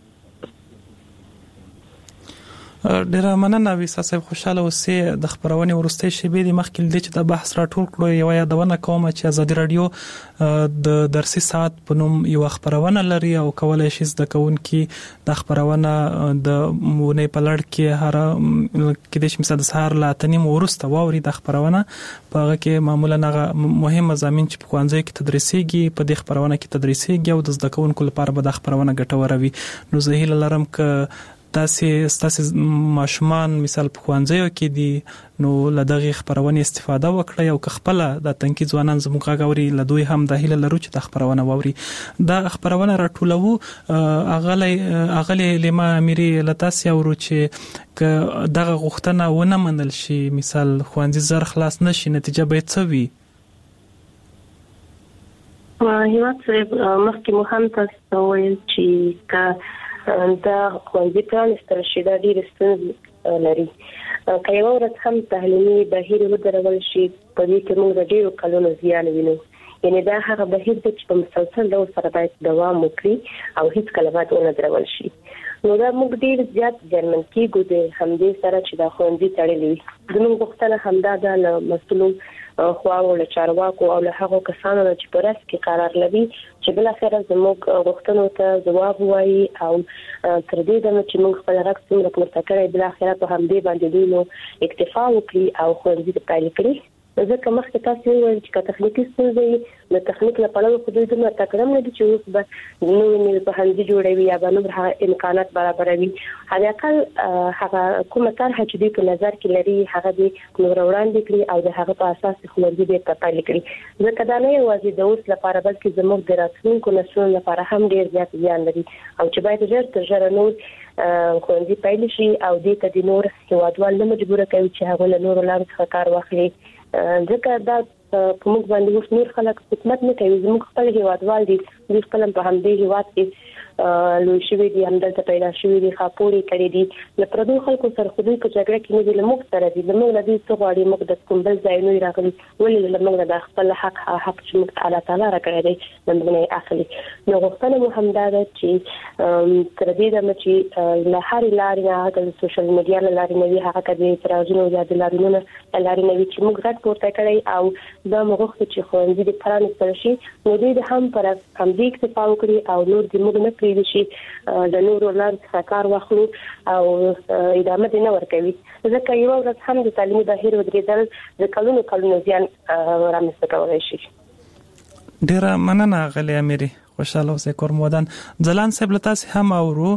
S4: ډیره مننه ویسا صاحب خوشاله اوسې د خبرونې ورستۍ شیبې د مخکې لدې چې د بحث راټول کړو یو یادونه کوم چې ازادي رادیو د درسي ساعت په نوم یو خبرونه لري او کولای شي زده کوونکي د خبرونه د مونې په لړ کې هر کې د شمسه د سهار لا تنیم ورسته ووري د خبرونه په هغه کې معمولا هغه مهم مضامین چې په ښوونځي کې تدریسيږي په دې خبرونه کې تدریسيږي او د زده کوونکو لپاره به د خبرونه ګټوره وي نو زه هیله لرم ک تاسو تاسو ماشومان مثال په ښوونځیو کې دي نو لدغه خبرونه استفاده وکړئ او که خپل د تنکي ځوانان زموږ غاوري لدوی هم د هیله لرو چې د خبرونه ووري دا خبرونه راټولو اغلی اغلی لما اميري لتاسي ورو چې ک دغه غوښتنه ونه منل شي مثال ښوونځي زر خلاص نشي نتیجه به څه وي
S8: هیواد مخکې مو هم تاسو ویل چې کا دا ښوونځي پرانیستل شي دا ډېرې ستونزې لري که یوه ورځ هم تعلیمي بهیر ودرول شي په دې کې موږ د ډېرو کلونو زیان وینو یعنې دا هغه بهیر دی چې په مسلسل ډول سره باید دوام وکړي او هیڅکله باید ونه درول شي نو دا موږ ډېر زیات زیانمن کېږو د همدې سره چې دا ښوونځي تړلي وي زموږ غوښتنه همدا ده له مسؤلو خواو له چارواکو او له هغو کسانو چې په رأس کې قرار لري چې بالاخره زموږ غوښتنو ته ځواب وایي او تر دې دمه چې موږ خپل غږ څومره پورته کړی بالاخره په همدې باندې دوی نو اکتفا وکړي او ښوونځي ته پیل کړي ځکه مخکې تاسو ویل چې که تخنیکي ستونزې د تخنیک له پلوه خو دوی دومره تکړه نه دي چې اوس به نوي نوي پوهنځي جوړوي یا به نور هغه امکانات برابروي حداقل هغه کومه طرحه چې دوی په نظر کې لري هغه دې نور وړاندې کړي او د هغه په اساس ښوونځي دې پیل کړي ځکه دا نه یوازې د اوس لپاره بلکې زموږ د راتلونکو نسلونو لپاره هم ډېر زیات زیان لري او چې باید ژر تر ژره نور ښوونځي پیل شي او دې ته د نور هیوادوال نه مجبوره کوي چې هغه له نورو لارو څخه کار واخلي ځکه دا په موږ باندې اوس نور خلک حکومت نه کوي زموږ خپل هیوادوال دي دوی خپل په همدې هیواد کې لوی شوي دي همدلته پیدا شوي دي خاپورې کړي دي له پردو خلکو سره خو دوی په جګړه کې نه دي له موږ سره دي له موږ نه دوی څه غواړي موږ د کوم بل ځای نه راغلي ولې له موږ د خپل حق حق چې موږ الله تعالی راکړی دی له موږ نه اخلي نو غوښتنه مو همدا ده چې تر دې دمه چې له هرې لارې نه هغه د سوشل میډیا له لارې نه وي هغه که د اعتراضونو یا د لاریونونو له لارې نه وي چې موږ غږ پورته کړی او دا موږ غوښتو چې ښوونځي دې پرانیستل شي نو دوی د هم پر همدې اکتفا وکړي او نور دې موږ نه پرېږدي شي د نورو لارو څخه کار واخلو او ادامه دې نه ورکوي ځکه یوه ورځ هم د تعلیمي بهیر ودرېدل د کلونو کلونو زیان رامنځته کولی شي
S4: ډېره مننه غلي اميري خوشاله اوسئ کورمودان ځلان صاحب له تاسو هم اورو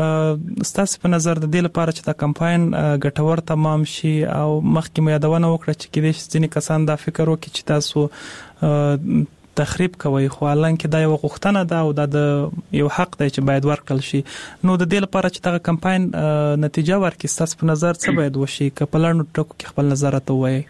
S4: ستاسو په نظر د دې لپاره چې دا کمپاین ګټور تمام شي او مخکې مو یادونه وکړه چې کېدای شي ځینې کسان دا فکر وکړي چې تاسو تخریب کوي، خو الان کې دا یو غوښتنه ده او دا د یو حق دی چې باید ورکړل شي. نو د دې لپاره چې دغه کمپاین نتیجه ورکړي، ستاسو په نظر څه باید وشي؟ که په لاندو ټکو کې خپل نظر راته ووایئ.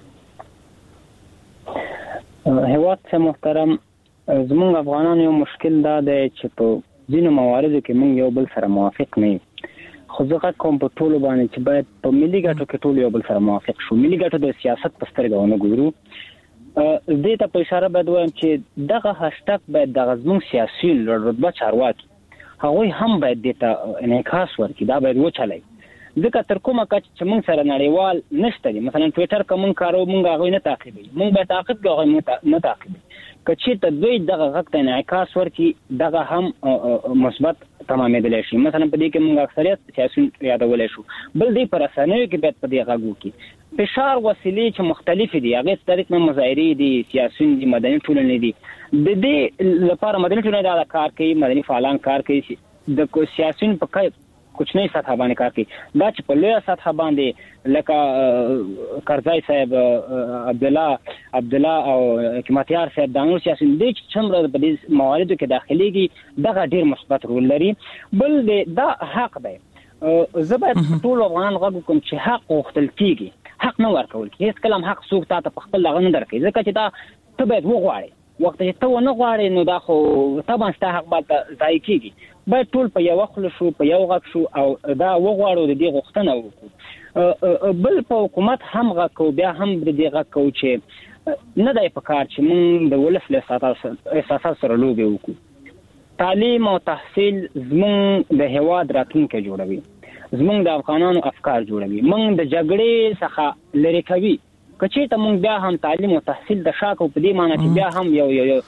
S7: هیواد څخه محترم، زموږ افغانانو یو مشکل دا دی چې په ځینو مواردو کې موږ یو بل سره موافق نه یو. خو زه غږ کوم په ټولو باندې چې باید په ملي ګټو کې ټول یو بل سره موافق شو. ملي ګټو د سیاست په سترګه ونه ګورو. دې ته په اشاره باید وایم چې دغه هاشټاګ باید دغه زموږ سیاسي رتبه چارواکي هغوی هم باید دې ته انعکاس ورکړي، دا باید وچلوي. ځکه تر کومه کچه چې موږ سره نړیوال نشته دي، مثلا ټویټر که موږ کاروو موږ هغوی نه تعقیبوي، موږ باید تعقیب کړو هغوی نه تعقیبوي. که چېرته دوی دغه غږ ته انعکاس ورکړي، دغه هم مثبت تمامېدلی شي. مثلا په دې کې موږ اکثریت سیاسیون یادولی شو. بل دی په رسنیو کې باید په دې غږ وکړي. فشار وسیلې چې مختلفې دي، هغې طریق نه مظاهرې دي، سیاسیون دي، مدني ټولنې دي. د دې لپاره مدني ټولنې دا کار کوي، مدني فعالان کار کوي، د سیاسیون په کوچنۍ سطح باندې کار کوي. دا چې په لویه سطح باندې لکه کرزی صاحب، عبدالله عبدالله او حکمتیار صاحب، دا نور سیاسیون دی چې څومره په دې مواردو کې داخليږي، دغه ډېر مثبت رول لري. بل دا حق دی. زه باید ټول افغانان غږ وکړم چې حق غوښتل کېږي، حق نه ورکول کېږي. هېڅ کله هم حق څوک تا ته په خپل دغه نه درکوي، ځکه چې دا ته باید وغواړې. وخت چې ته ونه غواړې نو دا خو طبعا ستا حق باید ضایع کېږي. باید ټول په یوه خوله شو، په یو غږ شو او دا وغواړو، د دې غوښتنه وکړو. بل په حکومت هم غږ کوو، بیا هم د دې غږ کوو چې نه دی په کار چې موږ د ولس له احساساتو سره لوبې وکړو. تعلیم او تحصیل زموږ د هیواد راتلونکی جوړوي، زموږ د افغانانو افکار جوړوي، موږ د جګړې څخه لرې کوي. که چېرته موږ بیا هم تعلیم او تحصیل د شا کوو، په دې معنی چې بیا هم یو یو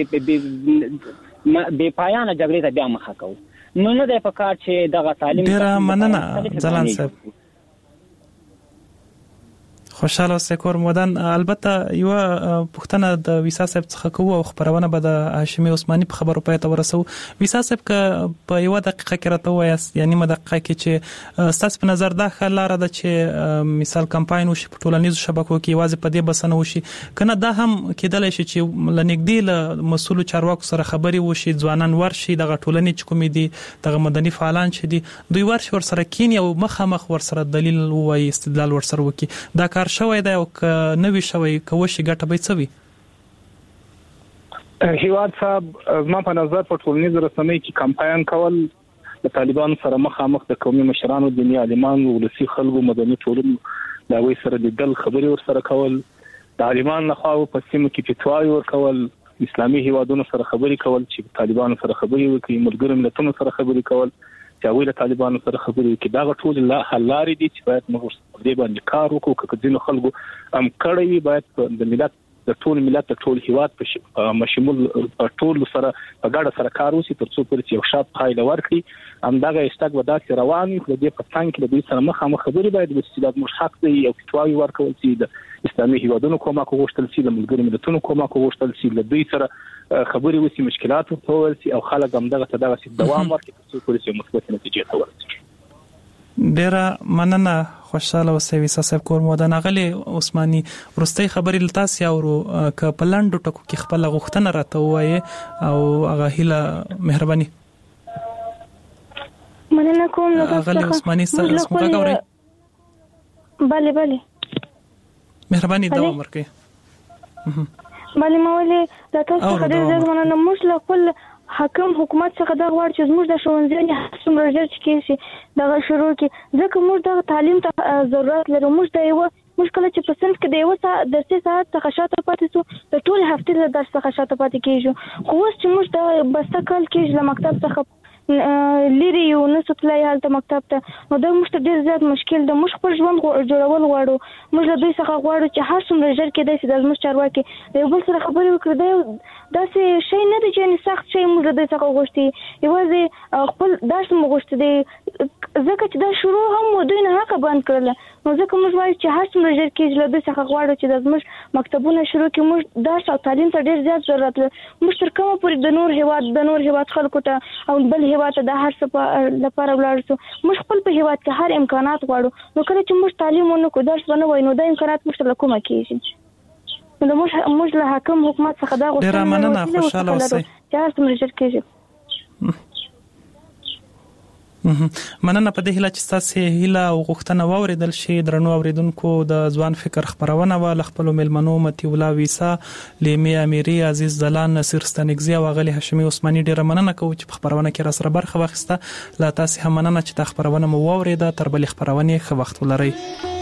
S7: بې پایانه جګړې ته بیا مخه کوو. نو نه دی په کار چې دغه تعلیم.
S4: ډېره مننه ځلاند صاحب، خوشاله اوسئ کور مودن. البته یو پوښتنه د ویسا صاحب څخه کوو او خبرونه به د هاشمي عثماني په خبرو پای ته ورسو. ویسا صاحب که په یو دقیقه کې راته وایاست، یعنی نیمه دقیقه کې، چې ستاسو په نظر دا ښه لاره ده چې مثال کمپاین وشي په ټولنیزو شبکو کې، یوازې په دې بسنه وشي، کنه دا هم کېدلی شي چې له نږدې له مسؤلو چارواکو سره خبرې وشي، ځوانان ورشي، دغه ټولنې چې کومې دي، دغه مدني فعالان چې دي، دوی ورشي ورسره کینی او مخامخ ورسره دلیل ووایي، استدلال ورسره وکړي. دا کار شوی دی او که نه وي شوی، که وشي ګټه به څه وي؟
S5: هیواد صاحب، زما په نظر په ټولنیزو رسنیو کې کمپاین کول د طالبانو سره مخامخ د قومي مشرانو، دیني عالمانو، ولسي خلکو، مدني ټولنو د هغوی سره لیدل، خبرې ورسره کول، د عالمانو لخوا په سیمو کې فتواوې ورکول، اسلامي هیوادونو سره خبرې کول چې طالبانو سره خبرې وکړي، ملګرو ملتونو سره خبرې کول چې هغوی له طالبانو سره خبرې وکړي. دغه ټول حل لارې دي چې باید موږ په دې باندې کار وکړو. که ځینو خلکو هم کړی وي، باید د ملت د ټول ملت د ټول هیواد په مشمول په ټول سره په ګډه سره کار وشي، تر څو پورې یو شاته پایله ورکړي. همدغه هشتګ به داسې روان وي. د دې په څنګ کې د دوی سره مخامخ خبرې باید وشي چې دا زموږ حق دی، او فتواوې ورکول شي، د اسلامي هیوادونو کومک وغوښتل شي، د ملګرو ملتونو کومک وغوښتل شي، له دوی سره خبرې وشي، مشکلات ورته وویل شي، او خلک همدغه ته دغسې دوام ورکړي تر څو پورې یو مثبتې نتیجې ته ورسېږي.
S4: ډېره مننه، خوشاله اوسئ ویسا صاحب کور مودن. اغلی عثماني، وروستۍ خبرې له تاسې اورو، که په لنډو ټکو کې خپله غوښتنه راته ووایې او هغه هیله، مهرباني.
S9: مننه کوم له تاسو
S4: اغلی عثماني، ستاسو غږ اورئ؟
S9: بله بله،
S4: مهرباني دوام ورکړئ.
S9: بله، ما ولې له تاسو څخه ډېر زیات مننه. موږ له خپل حاکم حکومت څخه دا غواړو چې زموږ د ښوونځیانې څومره ژر چې کېږي شي دغه شروع کړي، ځکه موږ دغه تعلیم ته ضرورت لرو. موږ د یوه موږ کله چې په صنف کې د یوه ساعت درسي ساعت څخه شاته پاتې شو، د ټولې هفتې له درس څخه شاته پاتې کېږو. خو اوس چې موږ د بسته کال کېږي له مکتب څخه لري یو نه سوتلای هلته مکتب ته، نو دا موږ ته ډېر زیات مشکل ده. موږ خپل ژوند جوړول غواړو، موږ له دوی څخه غواړو چې هر څومره ژر کېدای شي دا زموږ چارواکي د یو بل سره خبرې وکړي. دا یو داسې شی نه دی چې یعنې سخت شی موږ له دوی څخه غوښتي، یوازې خپل درس مو غوښتي دی، ځکه چې دا شروع هم مو دوی نه هغه بند کړله. نو ځکه موږ وایو چې هر څومره ژر کېږي له دوی څخه غواړو چې دا زموږ مکتبونه شروع کړي. موږ درس او تعلیم ته ډېر زیات ضرورت لرو. موږ تر کومه پورې د نور هېواد د نور هېواد خلکو ته او بل هېواد ته د هر څه لپاره ولاړ شو. موږ خپل په هېواد کې هر امکانات غواړو. نو کله چې موږ تعلیم ونه کړو، درس ونه وایو، نو دا امکانات موږ ته له کومه کېږي؟ نو د موږ موږ له حاکم حکومت څخه دا غوښتنه
S4: ډیره مننه، خوشاله اوسئ
S9: چې هر څومره ژر کېږي.
S4: مننه په دې هیله چې تاسو هیله او غوښتنه واوریدل شي. درنو اوریدونکو، د ځوان فکر خبرونه ول خپل ملمنو متي الله ویسا، لیمي امیری، عزیز دلان، نصیر ستنګزی او غلی هاشمي عثماني، ډیره مننه کوم چې په خبرونه کې را سره برخه واخیسته. لا تاسو هم مننه چې د خبرونه مو واوریده. تر بل خبرونه ښه وخت ولرئ.